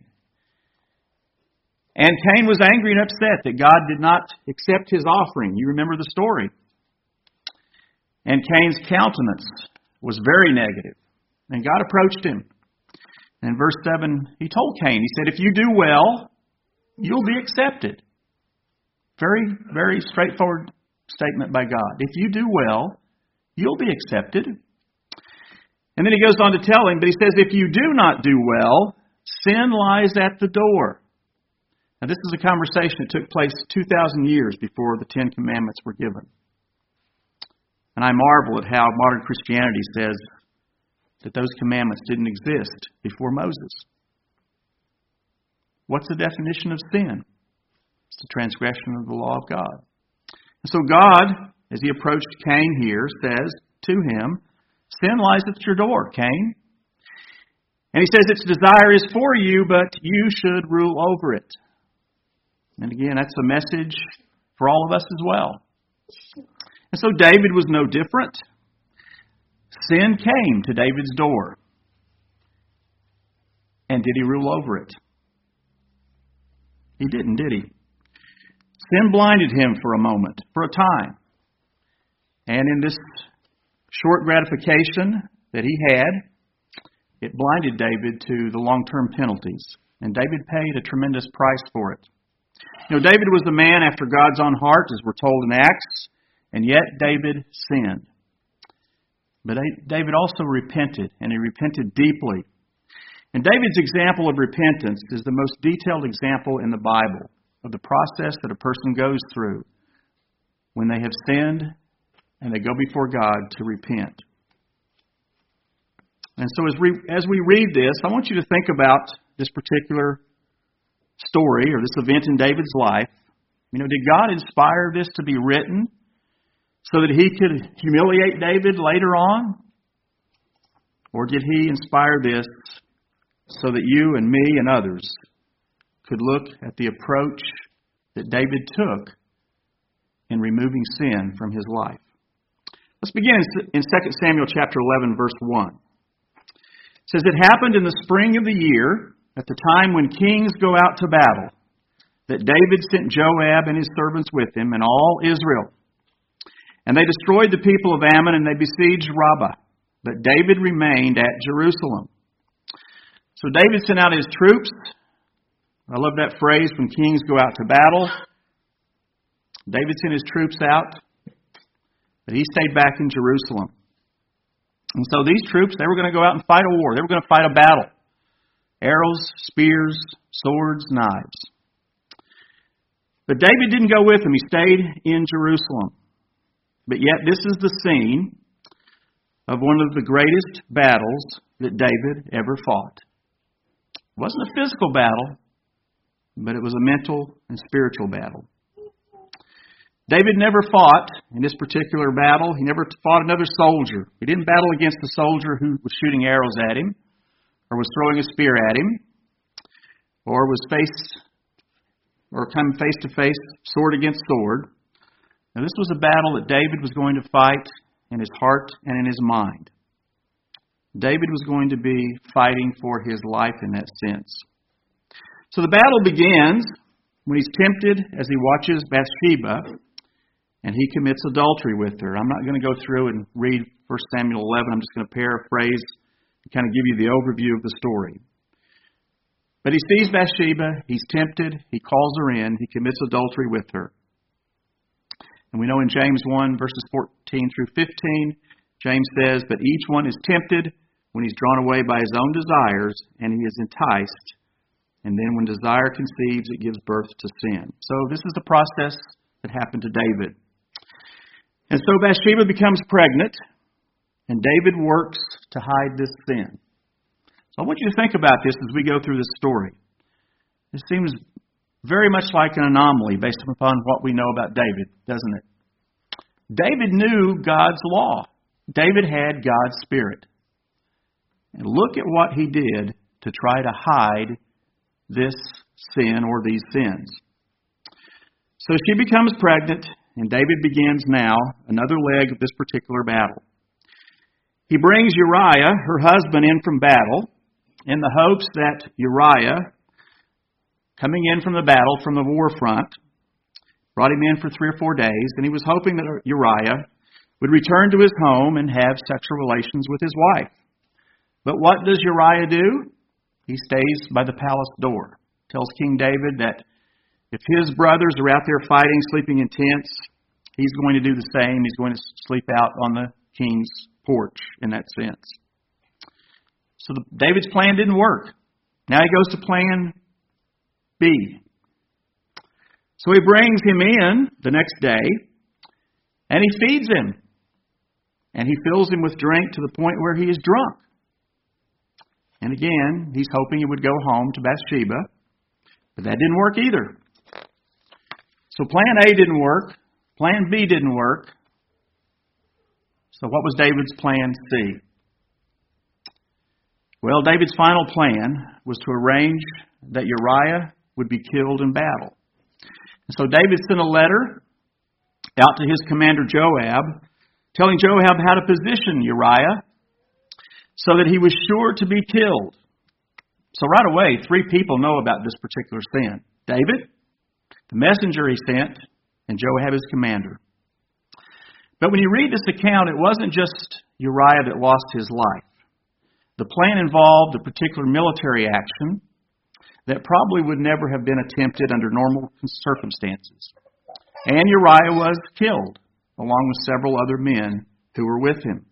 And Cain was angry and upset that God did not accept his offering. You remember the story. And Cain's countenance was very negative. And God approached him. And in verse 7, he told Cain, he said, if you do well, you'll be accepted. Very, very straightforward statement by God. If you do well, you'll be accepted. And then he goes on to tell him, but he says, if you do not do well, sin lies at the door. Now, this is a conversation that took place 2,000 years before the Ten Commandments were given. And I marvel at how modern Christianity says that those commandments didn't exist before Moses. What's the definition of sin? It's the transgression of the law of God. And so God, as he approached Cain here, says to him, sin lies at your door, Cain. And he says its desire is for you, but you should rule over it. And again, that's a message for all of us as well. And so David was no different. Sin came to David's door. And did he rule over it? He didn't, did he? Sin blinded him for a moment, for a time. And in this short gratification that he had, it blinded David to the long-term penalties. And David paid a tremendous price for it. You know, David was a man after God's own heart, as we're told in Acts, and yet David sinned. But David also repented, and he repented deeply. And David's example of repentance is the most detailed example in the Bible of the process that a person goes through when they have sinned and they go before God to repent. And so as we read this, I want you to think about this particular story or this event in David's life. You know, did God inspire this to be written so that he could humiliate David later on? Or did he inspire this so that you and me and others could look at the approach that David took in removing sin from his life? Let's begin in 2 Samuel chapter 11, verse 1. It says, it happened in the spring of the year at the time when kings go out to battle, that David sent Joab and his servants with him and all Israel. And they destroyed the people of Ammon and they besieged Rabbah. But David remained at Jerusalem. So David sent out his troops. I love that phrase, when kings go out to battle. David sent his troops out, but he stayed back in Jerusalem. And so these troops, they were going to go out and fight a war. They were going to fight a battle. Arrows, spears, swords, knives. But David didn't go with them. He stayed in Jerusalem. But yet this is the scene of one of the greatest battles that David ever fought. It wasn't a physical battle, but it was a mental and spiritual battle. David never fought in this particular battle. He never fought another soldier. He didn't battle against a soldier who was shooting arrows at him, or was throwing a spear at him, or was coming face to face, sword against sword. Now, this was a battle that David was going to fight in his heart and in his mind. David was going to be fighting for his life in that sense. So the battle begins when he's tempted as he watches Bathsheba, and he commits adultery with her. I'm not going to go through and read 1 Samuel 11. I'm just going to paraphrase and kind of give you the overview of the story. But he sees Bathsheba, he's tempted, he calls her in, he commits adultery with her. And we know in James 1, verses 14 through 15, James says, "But each one is tempted when he's drawn away by his own desires, and he is enticed. And then when desire conceives, it gives birth to sin." So this is the process that happened to David. And so Bathsheba becomes pregnant, and David works to hide this sin. So I want you to think about this as we go through this story. It seems very much like an anomaly based upon what we know about David, doesn't it? David knew God's law. David had God's Spirit. And look at what he did to try to hide this sin or these sins. So she becomes pregnant, and David begins now another leg of this particular battle. He brings Uriah, her husband, in from battle in the hopes that Uriah, coming in from the battle, from the war front, brought him in for 3 or 4 days, and he was hoping that Uriah would return to his home and have sexual relations with his wife. But what does Uriah do? He stays by the palace door. Tells King David that if his brothers are out there fighting, sleeping in tents, he's going to do the same. He's going to sleep out on the king's porch in that sense. So David's plan didn't work. Now he goes to plan B. So he brings him in the next day, and he feeds him. And he fills him with drink to the point where he is drunk. And again, he's hoping he would go home to Bathsheba, but that didn't work either. So plan A didn't work. Plan B didn't work. So what was David's plan C? Well, David's final plan was to arrange that Uriah would be killed in battle. And so David sent a letter out to his commander Joab, telling Joab how to position Uriah so that he was sure to be killed. So right away, 3 people know about this particular sin. David, the messenger he sent, and Joab, his commander. But when you read this account, it wasn't just Uriah that lost his life. The plan involved a particular military action that probably would never have been attempted under normal circumstances. And Uriah was killed, along with several other men who were with him.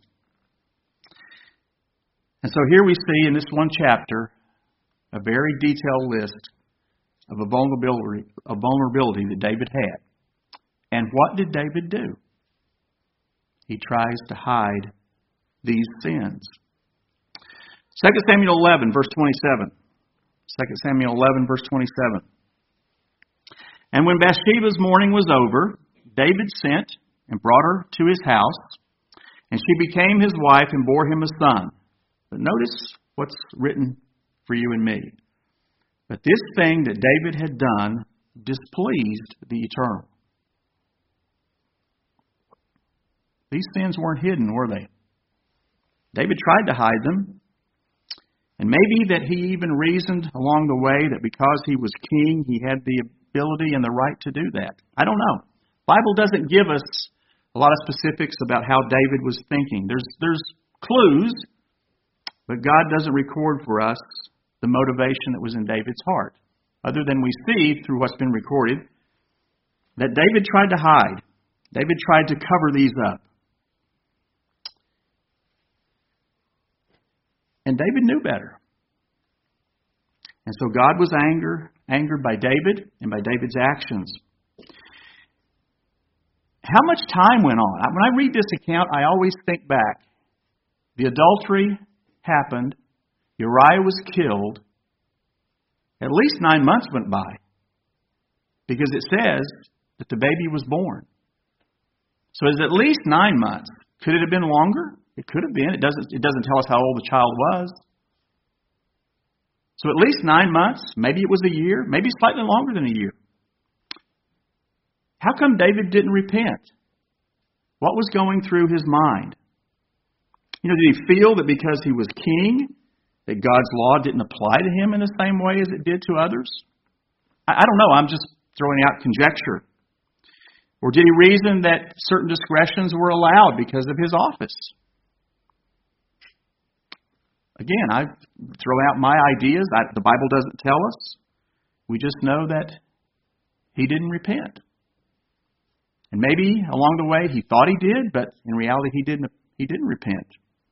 And so here we see in this one chapter a very detailed list of a vulnerability that David had. And what did David do? He tries to hide these sins. 2 Samuel 11, verse 27. 2 Samuel 11, verse 27. "And when Bathsheba's mourning was over, David sent and brought her to his house, and she became his wife and bore him a son." But notice what's written for you and me. "But this thing that David had done displeased the Eternal." These sins weren't hidden, were they? David tried to hide them. And maybe that he even reasoned along the way that because he was king, he had the ability and the right to do that. I don't know. The Bible doesn't give us a lot of specifics about how David was thinking. There's clues, but God doesn't record for us the motivation that was in David's heart. Other than we see through what's been recorded, that David tried to hide. David tried to cover these up. And David knew better. And so God was angered by David and by David's actions. How much time went on? When I read this account, I always think back. The adultery happened. Uriah was killed. At least 9 months went by. Because it says that the baby was born. So it's at least 9 months. Could it have been longer? It could have been. It doesn't tell us how old the child was. So at least 9 months. Maybe it was a year. Maybe slightly longer than a year. How come David didn't repent? What was going through his mind? Did he feel that because he was king, that God's law didn't apply to him in the same way as it did to others? I don't know. I'm just throwing out conjecture. Or did he reason that certain discretions were allowed because of his office? Again, I throw out my ideas. The Bible doesn't tell us. We just know that he didn't repent. And maybe along the way he thought he did, but in reality he didn't repent.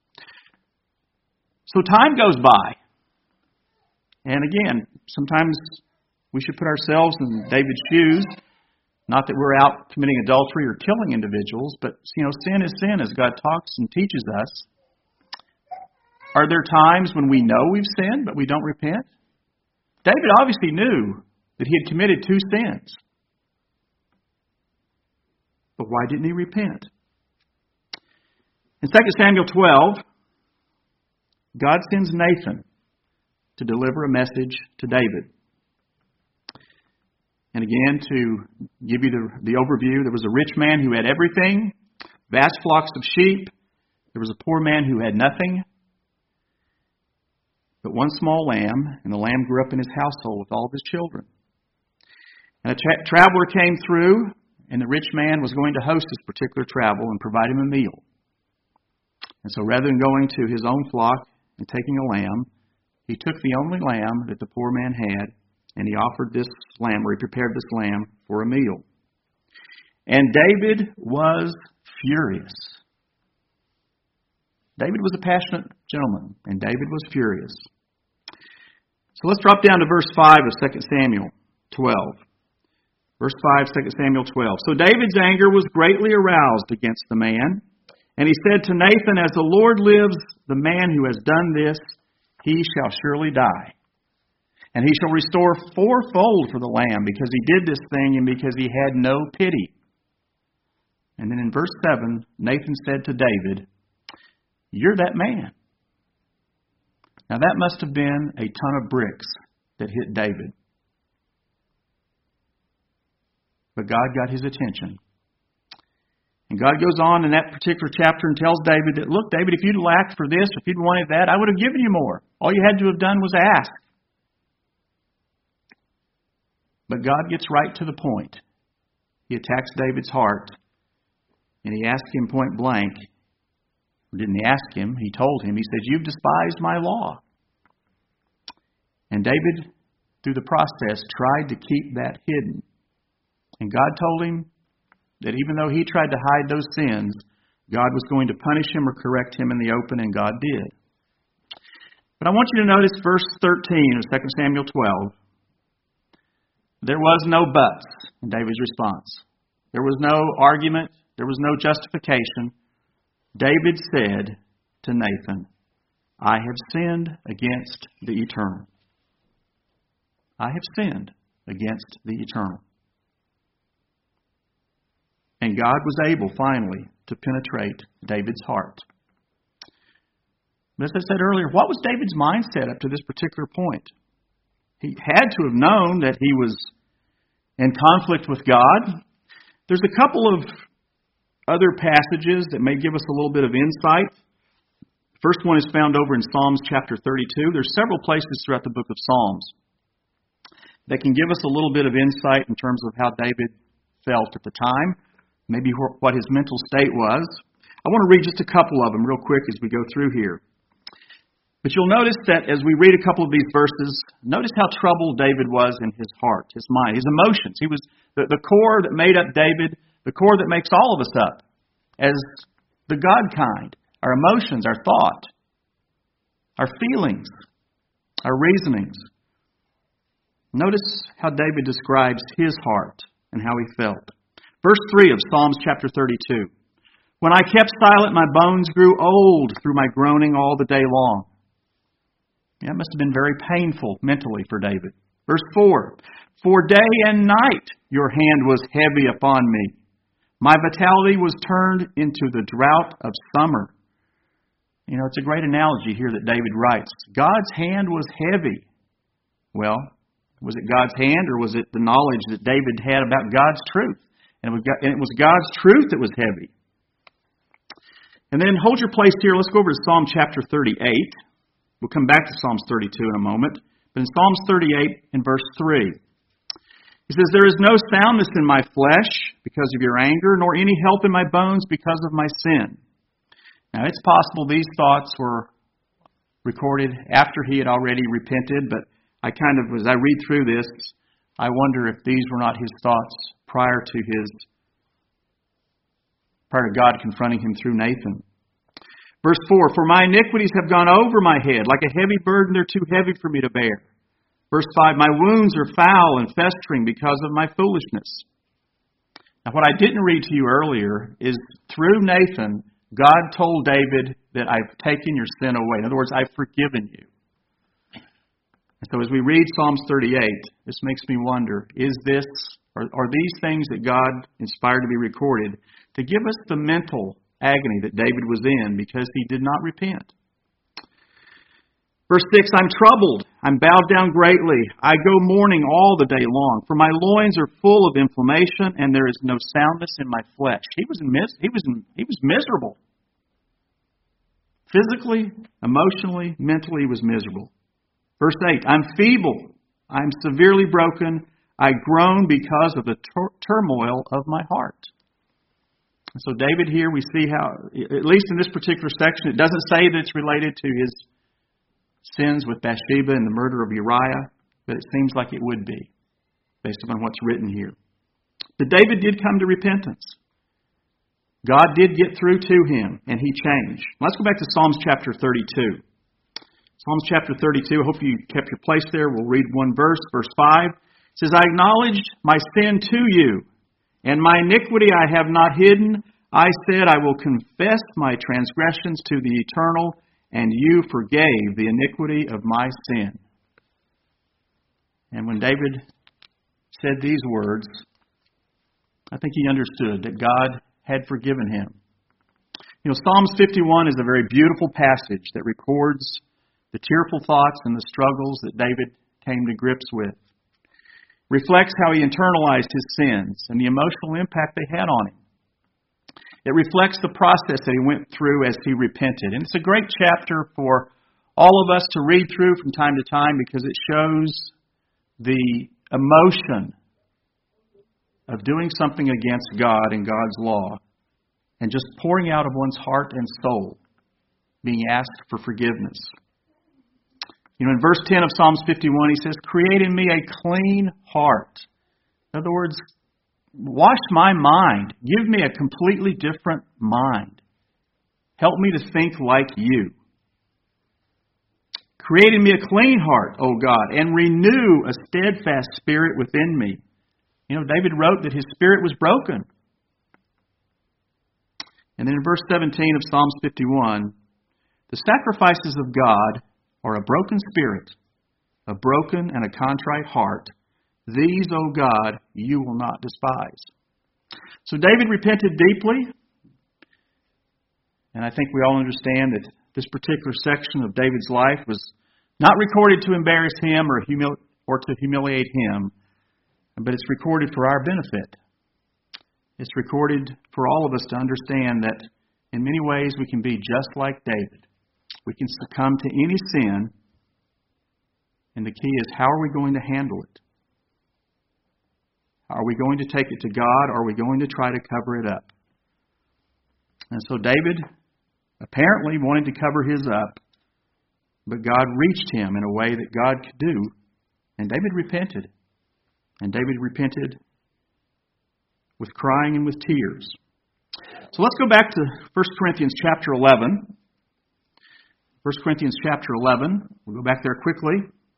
So time goes by. And again, sometimes we should put ourselves in David's shoes. Not that we're out committing adultery or killing individuals, but sin is sin, as God talks and teaches us. Are there times when we know we've sinned, but we don't repent? David obviously knew that he had committed 2 sins. But why didn't he repent? In 2 Samuel 12, God sends Nathan to deliver a message to David. And again, to give you the overview, there was a rich man who had everything, vast flocks of sheep. There was a poor man who had nothing but one small lamb, and the lamb grew up in his household with all of his children. And a traveler came through, and the rich man was going to host this particular travel and provide him a meal. And so rather than going to his own flock and taking a lamb, he took the only lamb that the poor man had, and he offered this lamb, or he prepared this lamb for a meal. And David was furious. David was a passionate gentleman, and David was furious. So let's drop down to verse 5 of 2 Samuel 12. Verse 5, 2 Samuel 12. So David's anger was greatly aroused against the man, and he said to Nathan, "As the Lord lives, the man who has done this, he shall surely die. And he shall restore fourfold for the lamb, because he did this thing and because he had no pity." And then in verse 7, Nathan said to David, "You're that man." Now that must have been a ton of bricks that hit David. But God got his attention. And God goes on in that particular chapter and tells David that, "Look, David, if you'd lacked for this, if you'd wanted that, I would have given you more. All you had to have done was ask." But God gets right to the point. He attacks David's heart, and he asks him point blank. Or didn't he ask him? He told him. He said, "You've despised my law." And David, through the process, tried to keep that hidden. And God told him that even though he tried to hide those sins, God was going to punish him or correct him in the open, and God did. But I want you to notice verse 13 of 2 Samuel 12. There was no buts in David's response. There was no argument. There was no justification. David said to Nathan, "I have sinned against the eternal." I have sinned against the eternal. And God was able, finally, to penetrate David's heart. But as I said earlier, what was David's mindset up to this particular point? He had to have known that he was in conflict with God. There's a couple of other passages that may give us a little bit of insight. First one is found over in Psalms chapter 32. There's several places throughout the book of Psalms that can give us a little bit of insight in terms of how David felt at the time, maybe what his mental state was. I want to read just a couple of them real quick as we go through here. But you'll notice that as we read a couple of these verses, notice how troubled David was in his heart, his mind, his emotions. He was the core that made up David, the core that makes all of us up as the God kind. Our emotions, our thought, our feelings, our reasonings. Notice how David describes his heart and how he felt. Verse 3 of Psalms chapter 32. When I kept silent, my bones grew old through my groaning all the day long. That must have been very painful mentally for David. Verse 4. For day and night your hand was heavy upon me. My vitality was turned into the drought of summer. It's a great analogy here that David writes. God's hand was heavy. Well, was it God's hand or was it the knowledge that David had about God's truth? And it was God's truth that was heavy. And then hold your place here. Let's go over to Psalm chapter 38. We'll come back to Psalms 32 in a moment. But in Psalms 38 in verse 3, he says, There is no soundness in my flesh because of your anger, nor any help in my bones because of my sin. Now, it's possible these thoughts were recorded after he had already repented, but as I read through this, I wonder if these were not his thoughts prior to God confronting him through Nathan. Verse 4, For my iniquities have gone over my head. Like a heavy burden, they're too heavy for me to bear. Verse 5, My wounds are foul and festering because of my foolishness. Now, what I didn't read to you earlier is through Nathan, God told David that I've taken your sin away. In other words, I've forgiven you. And so as we read Psalms 38, this makes me wonder, are these things that God inspired to be recorded to give us the mental agony that David was in because he did not repent? Verse 6, I'm troubled. I'm bowed down greatly. I go mourning all the day long. For my loins are full of inflammation, and there is no soundness in my flesh. He was miserable. Physically, emotionally, mentally, he was miserable. Verse 8, I'm feeble. I'm severely broken. I groan because of the turmoil of my heart. So David here, we see how, at least in this particular section, it doesn't say that it's related to his sins with Bathsheba and the murder of Uriah, but it seems like it would be, based upon what's written here. But David did come to repentance. God did get through to him, and he changed. Let's go back to Psalms chapter 32. Psalms chapter 32, I hope you kept your place there. We'll read one verse. Verse 5 says, I acknowledged my sin to you, and my iniquity I have not hidden. I said, I will confess my transgressions to the Eternal, and you forgave the iniquity of my sin. And when David said these words, I think he understood that God had forgiven him. Psalms 51 is a very beautiful passage that records the tearful thoughts and the struggles that David came to grips with. Reflects how he internalized his sins and the emotional impact they had on him. It reflects the process that he went through as he repented. And it's a great chapter for all of us to read through from time to time because it shows the emotion of doing something against God and God's law and just pouring out of one's heart and soul, being asked for forgiveness. In verse 10 of Psalms 51, he says, Create in me a clean heart. In other words, wash my mind. Give me a completely different mind. Help me to think like you. Create in me a clean heart, O God, and renew a steadfast spirit within me. David wrote that his spirit was broken. And then in verse 17 of Psalms 51, the sacrifices of God are a broken spirit, a broken and a contrite heart. These, O God, you will not despise. So David repented deeply. And I think we all understand that this particular section of David's life was not recorded to embarrass him or to humiliate him, but it's recorded for our benefit. It's recorded for all of us to understand that in many ways we can be just like David. We can succumb to any sin. And the key is, how are we going to handle it? Are we going to take it to God, or are we going to try to cover it up? And so David apparently wanted to cover his up, but God reached him in a way that God could do. And David repented. And David repented with crying and with tears. So let's go back to 1 Corinthians chapter 11. 1 Corinthians chapter 11. We'll go back there quickly.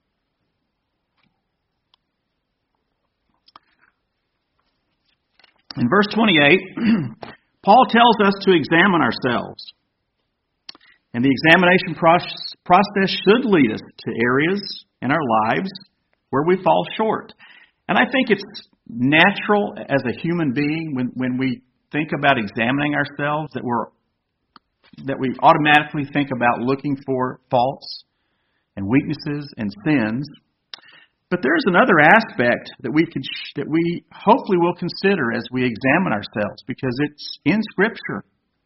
In verse 28, Paul tells us to examine ourselves. And the examination process should lead us to areas in our lives where we fall short. And I think it's natural as a human being when we think about examining ourselves that we automatically think about looking for faults and weaknesses and sins. But there's another aspect that we hopefully will consider as we examine ourselves, because it's in Scripture.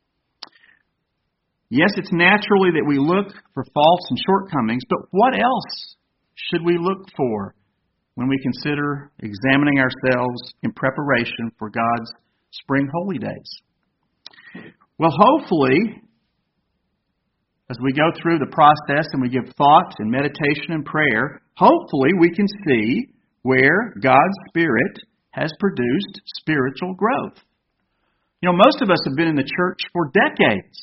Yes, it's naturally that we look for faults and shortcomings, but what else should we look for when we consider examining ourselves in preparation for God's spring holy days? Well, hopefully, as we go through the process and we give thought and meditation and prayer, hopefully we can see where God's Spirit has produced spiritual growth. You know, most of us have been in the church for decades.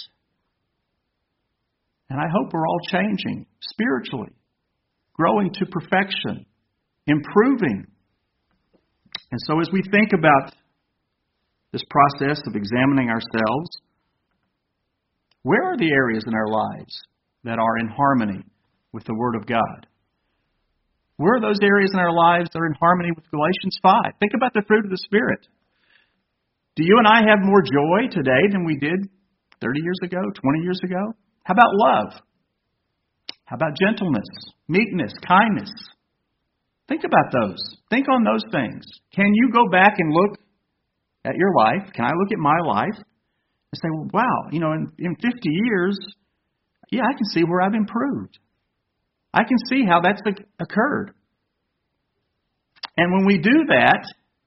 And I hope we're all changing spiritually, growing to perfection, improving. And so as we think about this process of examining ourselves, where are the areas in our lives that are in harmony with the Word of God? Where are those areas in our lives that are in harmony with Galatians 5? Think about the fruit of the Spirit. Do you and I have more joy today than we did 30 years ago, 20 years ago? How about love? How about gentleness, meekness, kindness? Think about those. Think on those things. Can you go back and look at your life? Can I look at my life and say, well, wow, in 50 years, I can see where I've improved. I can see how that's occurred. And when we do that,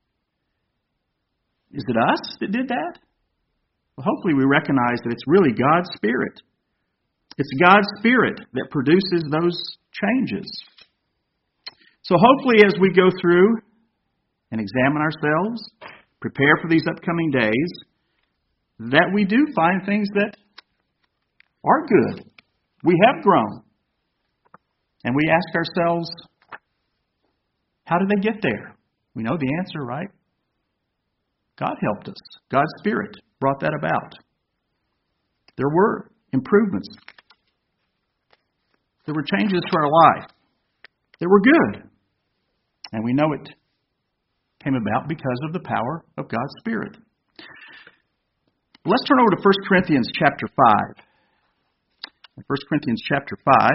is it us that did that? Well, hopefully we recognize that it's really God's Spirit. It's God's Spirit that produces those changes. So hopefully as we go through and examine ourselves, prepare for these upcoming days, that we do find things that are good. We have grown. And we ask ourselves, how did they get there? We know the answer, right? God helped us. God's Spirit brought that about. There were improvements. There were changes to our life. They were good. And we know it came about because of the power of God's Spirit. Let's turn over to 1 Corinthians chapter 5. 1 Corinthians chapter 5.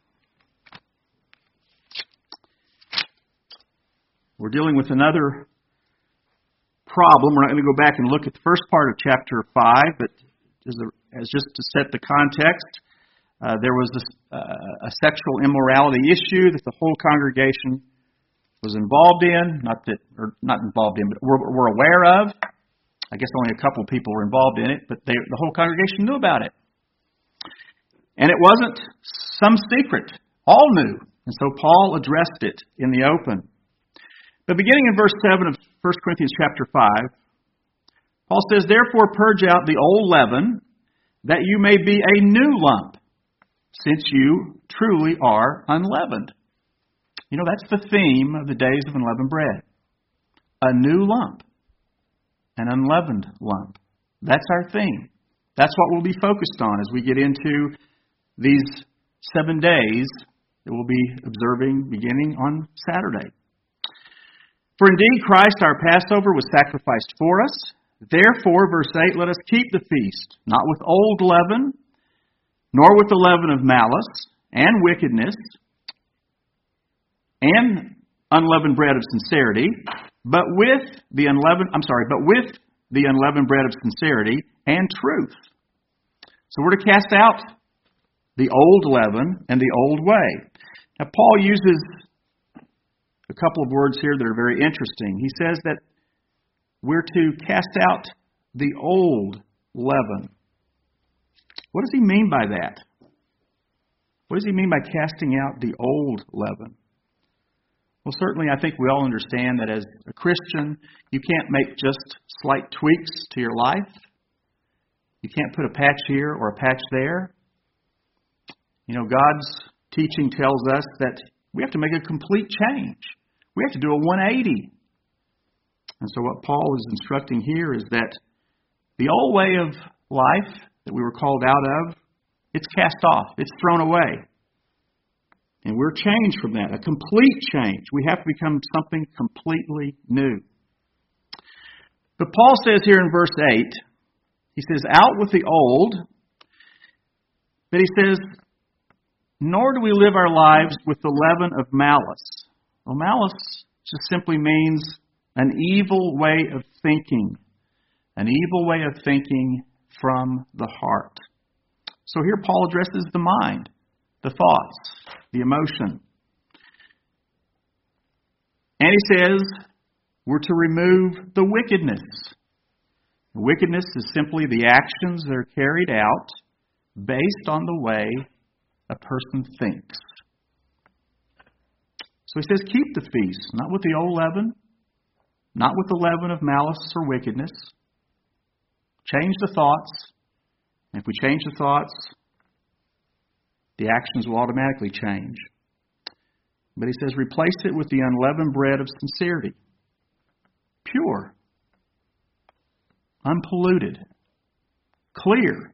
We're dealing with another problem. We're not going to go back and look at the first part of chapter 5, but as just to set the context, there was a sexual immorality issue that the whole congregation was involved in, not involved in, but were aware of. I guess only a couple of people were involved in it, but the whole congregation knew about it. And it wasn't some secret. All knew. And so Paul addressed it in the open. But beginning in verse 7 of 1 Corinthians chapter 5, Paul says, "Therefore purge out the old leaven, that you may be a new lump, since you truly are unleavened." That's the theme of the days of unleavened bread. A new lump. An unleavened lump. That's our theme. That's what we'll be focused on as we get into these 7 days that we'll be observing beginning on Saturday. "For indeed Christ our Passover was sacrificed for us. Therefore," verse 8, "let us keep the feast, not with old leaven, nor with the leaven of malice and wickedness, and unleavened bread of sincerity, but with the unleavened bread of sincerity and truth." So we're to cast out the old leaven and the old way. Now, Paul uses a couple of words here that are very interesting. He says that we're to cast out the old leaven. What does he mean by that? What does he mean by casting out the old leaven? Well, certainly I think we all understand that as a Christian, you can't make just slight tweaks to your life. You can't put a patch here or a patch there. You know, God's teaching tells us that we have to make a complete change. We have to do a 180. And so what Paul is instructing here is that the old way of life that we were called out of, it's cast off. It's thrown away. And we're changed from that, a complete change. We have to become something completely new. But Paul says here in verse 8, he says, out with the old, but he says, nor do we live our lives with the leaven of malice. Well, malice just simply means an evil way of thinking. An evil way of thinking from the heart. So here Paul addresses the mind, the thoughts, the emotion. And he says we're to remove the wickedness. Wickedness is simply the actions that are carried out based on the way a person thinks. So he says keep the feast, not with the old leaven, not with the leaven of malice or wickedness. Change the thoughts. And if we change the thoughts, the actions will automatically change. But he says, replace it with the unleavened bread of sincerity. Pure. Unpolluted. Clear.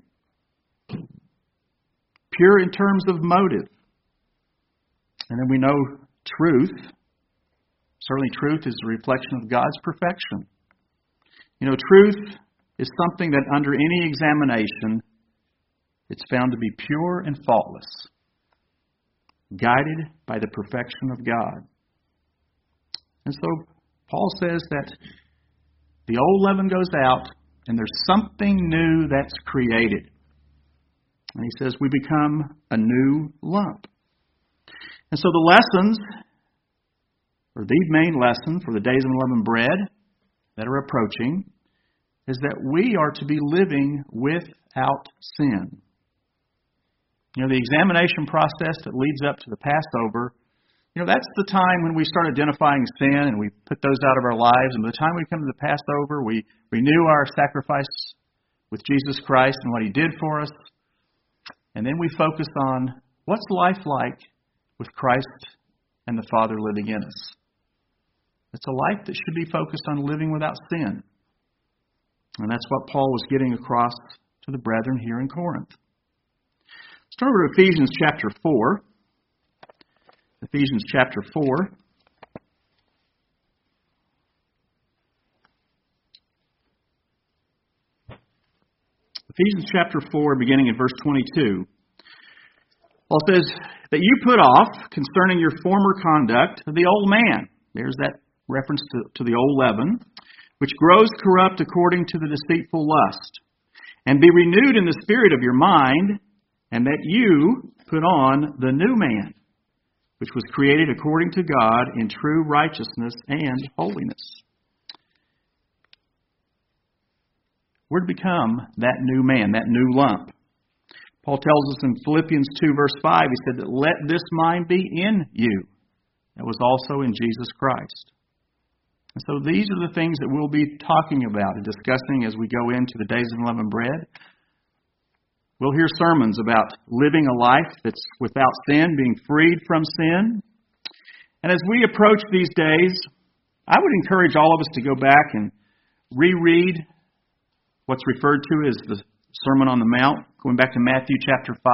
Pure in terms of motive. And then we know truth. Certainly truth is a reflection of God's perfection. You know, truth is something that under any examination, it's found to be pure and faultless, guided by the perfection of God. And so Paul says that the old leaven goes out and there's something new that's created. And he says we become a new lump. And so the lessons, or the main lesson for the days of unleavened bread that are approaching, is that we are to be living without sin. You know, the examination process that leads up to the Passover, you know, that's the time when we start identifying sin and we put those out of our lives. And by the time we come to the Passover, we renew our sacrifice with Jesus Christ and what He did for us. And then we focus on what's life like with Christ and the Father living in us. It's a life that should be focused on living without sin. And that's what Paul was getting across to the brethren here in Corinth. Let's turn over to Ephesians chapter 4. Ephesians chapter 4. Ephesians chapter 4, beginning in verse 22. Paul says, that you put off, concerning your former conduct, the old man. There's that reference to the old leaven, which grows corrupt according to the deceitful lust. And be renewed in the spirit of your mind, and that you put on the new man, which was created according to God in true righteousness and holiness. We're to become that new man, that new lump. Paul tells us in Philippians 2, verse 5, he said that let this mind be in you that was also in Jesus Christ. And so these are the things that we'll be talking about and discussing as we go into the days of unleavened bread. We'll hear sermons about living a life that's without sin, being freed from sin. And as we approach these days, I would encourage all of us to go back and reread what's referred to as the Sermon on the Mount, going back to Matthew chapter 5.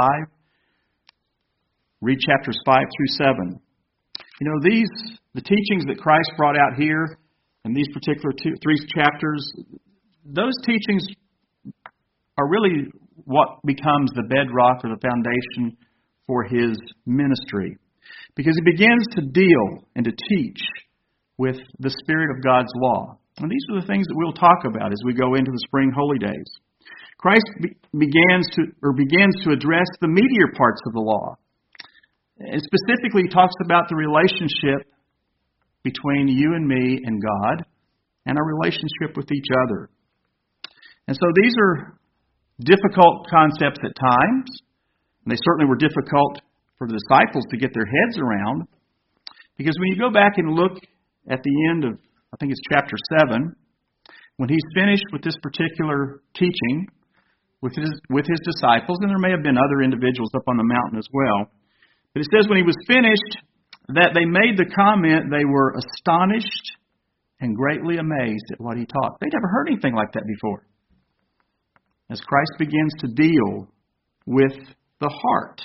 Read chapters 5 through 7. You know, the teachings that Christ brought out here in these particular three chapters, those teachings are really what becomes the bedrock or the foundation for His ministry. Because He begins to deal and to teach with the Spirit of God's law. And these are the things that we'll talk about as we go into the spring holy days. Christ begins to address the meatier parts of the law. And specifically, he talks about the relationship between you and me and God, and our relationship with each other. And so these are difficult concepts at times. And they certainly were difficult for the disciples to get their heads around. Because when you go back and look at the end of, I think it's chapter 7, when he's finished with this particular teaching with his disciples, and there may have been other individuals up on the mountain as well, but it says when he was finished that they made the comment they were astonished and greatly amazed at what he taught. They'd never heard anything like that before. As Christ begins to deal with the heart.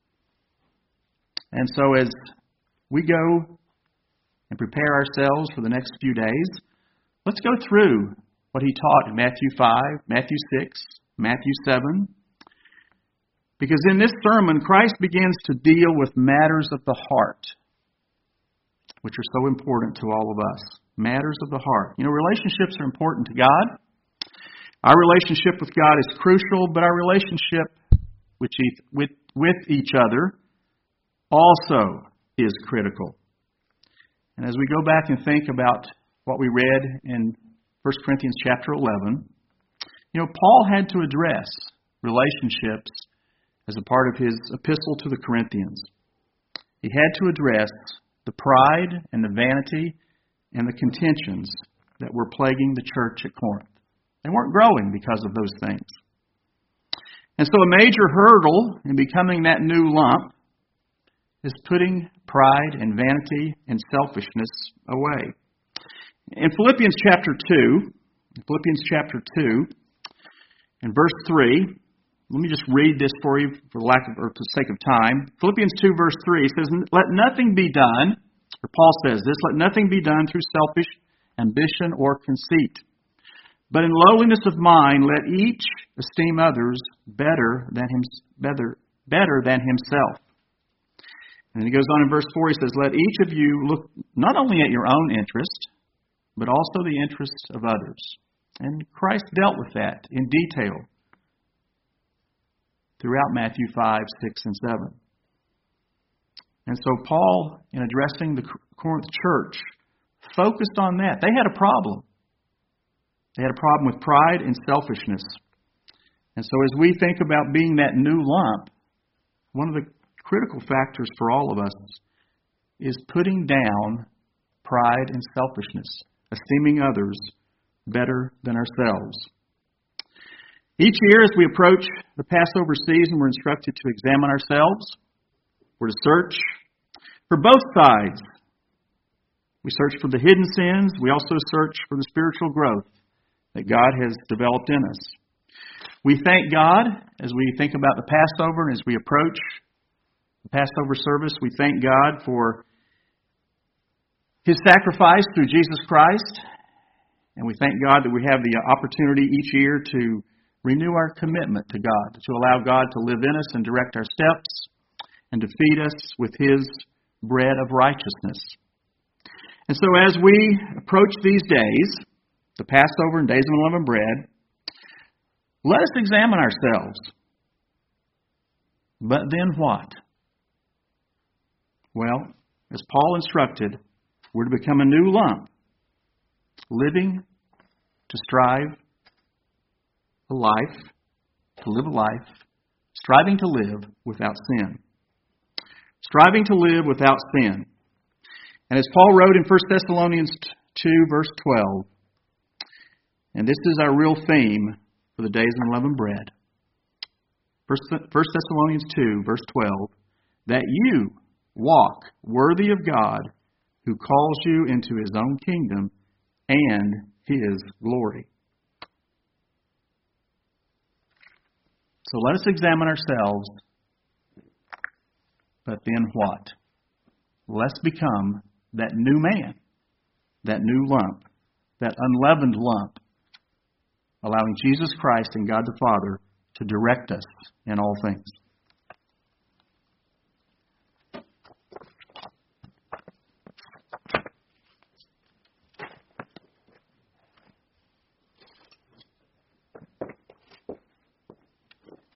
And so as we go and prepare ourselves for the next few days, let's go through what he taught in Matthew 5, Matthew 6, Matthew 7. Because in this sermon, Christ begins to deal with matters of the heart, which are so important to all of us. Matters of the heart. You know, relationships are important to God. Our relationship with God is crucial, but our relationship with each other also is critical. And as we go back and think about what we read in 1 Corinthians chapter 11, you know, Paul had to address relationships as a part of his epistle to the Corinthians. He had to address the pride and the vanity and the contentions that were plaguing the church at Corinth. They weren't growing because of those things. And so a major hurdle in becoming that new lump is putting pride and vanity and selfishness away. In Philippians chapter 2, and verse 3, let me just read this for you for the sake of time. Philippians 2 verse 3 says, "Let nothing be done," or Paul says this, "let nothing be done through selfish ambition or conceit. But in lowliness of mind, let each esteem others better than himself." And then he goes on in verse 4, he says, "Let each of you look not only at your own interest, but also the interests of others." And Christ dealt with that in detail throughout Matthew 5, 6, and 7. And so Paul, in addressing the Corinth church, focused on that. They had a problem. They had a problem with pride and selfishness. And so as we think about being that new lump, one of the critical factors for all of us is putting down pride and selfishness, esteeming others better than ourselves. Each year as we approach the Passover season, we're instructed to examine ourselves. We're to search for both sides. We search for the hidden sins. We also search for the spiritual growth that God has developed in us. We thank God as we think about the Passover and as we approach the Passover service. We thank God for His sacrifice through Jesus Christ. And we thank God that we have the opportunity each year to renew our commitment to God, to allow God to live in us and direct our steps and to feed us with His bread of righteousness. And so as we approach these days, the Passover and Days of Unleavened Bread, let us examine ourselves. But then what? Well, as Paul instructed, we're to become a new lump, living to strive a life, to live a life, striving to live without sin. Striving to live without sin. And as Paul wrote in 1 Thessalonians 2, verse 12, and this is our real theme for the Days of Unleavened Bread. 1 Thessalonians 2, verse 12, that you walk worthy of God who calls you into His own kingdom and His glory. So let us examine ourselves, but then what? Let's become that new man, that new lump, that unleavened lump, allowing Jesus Christ and God the Father to direct us in all things.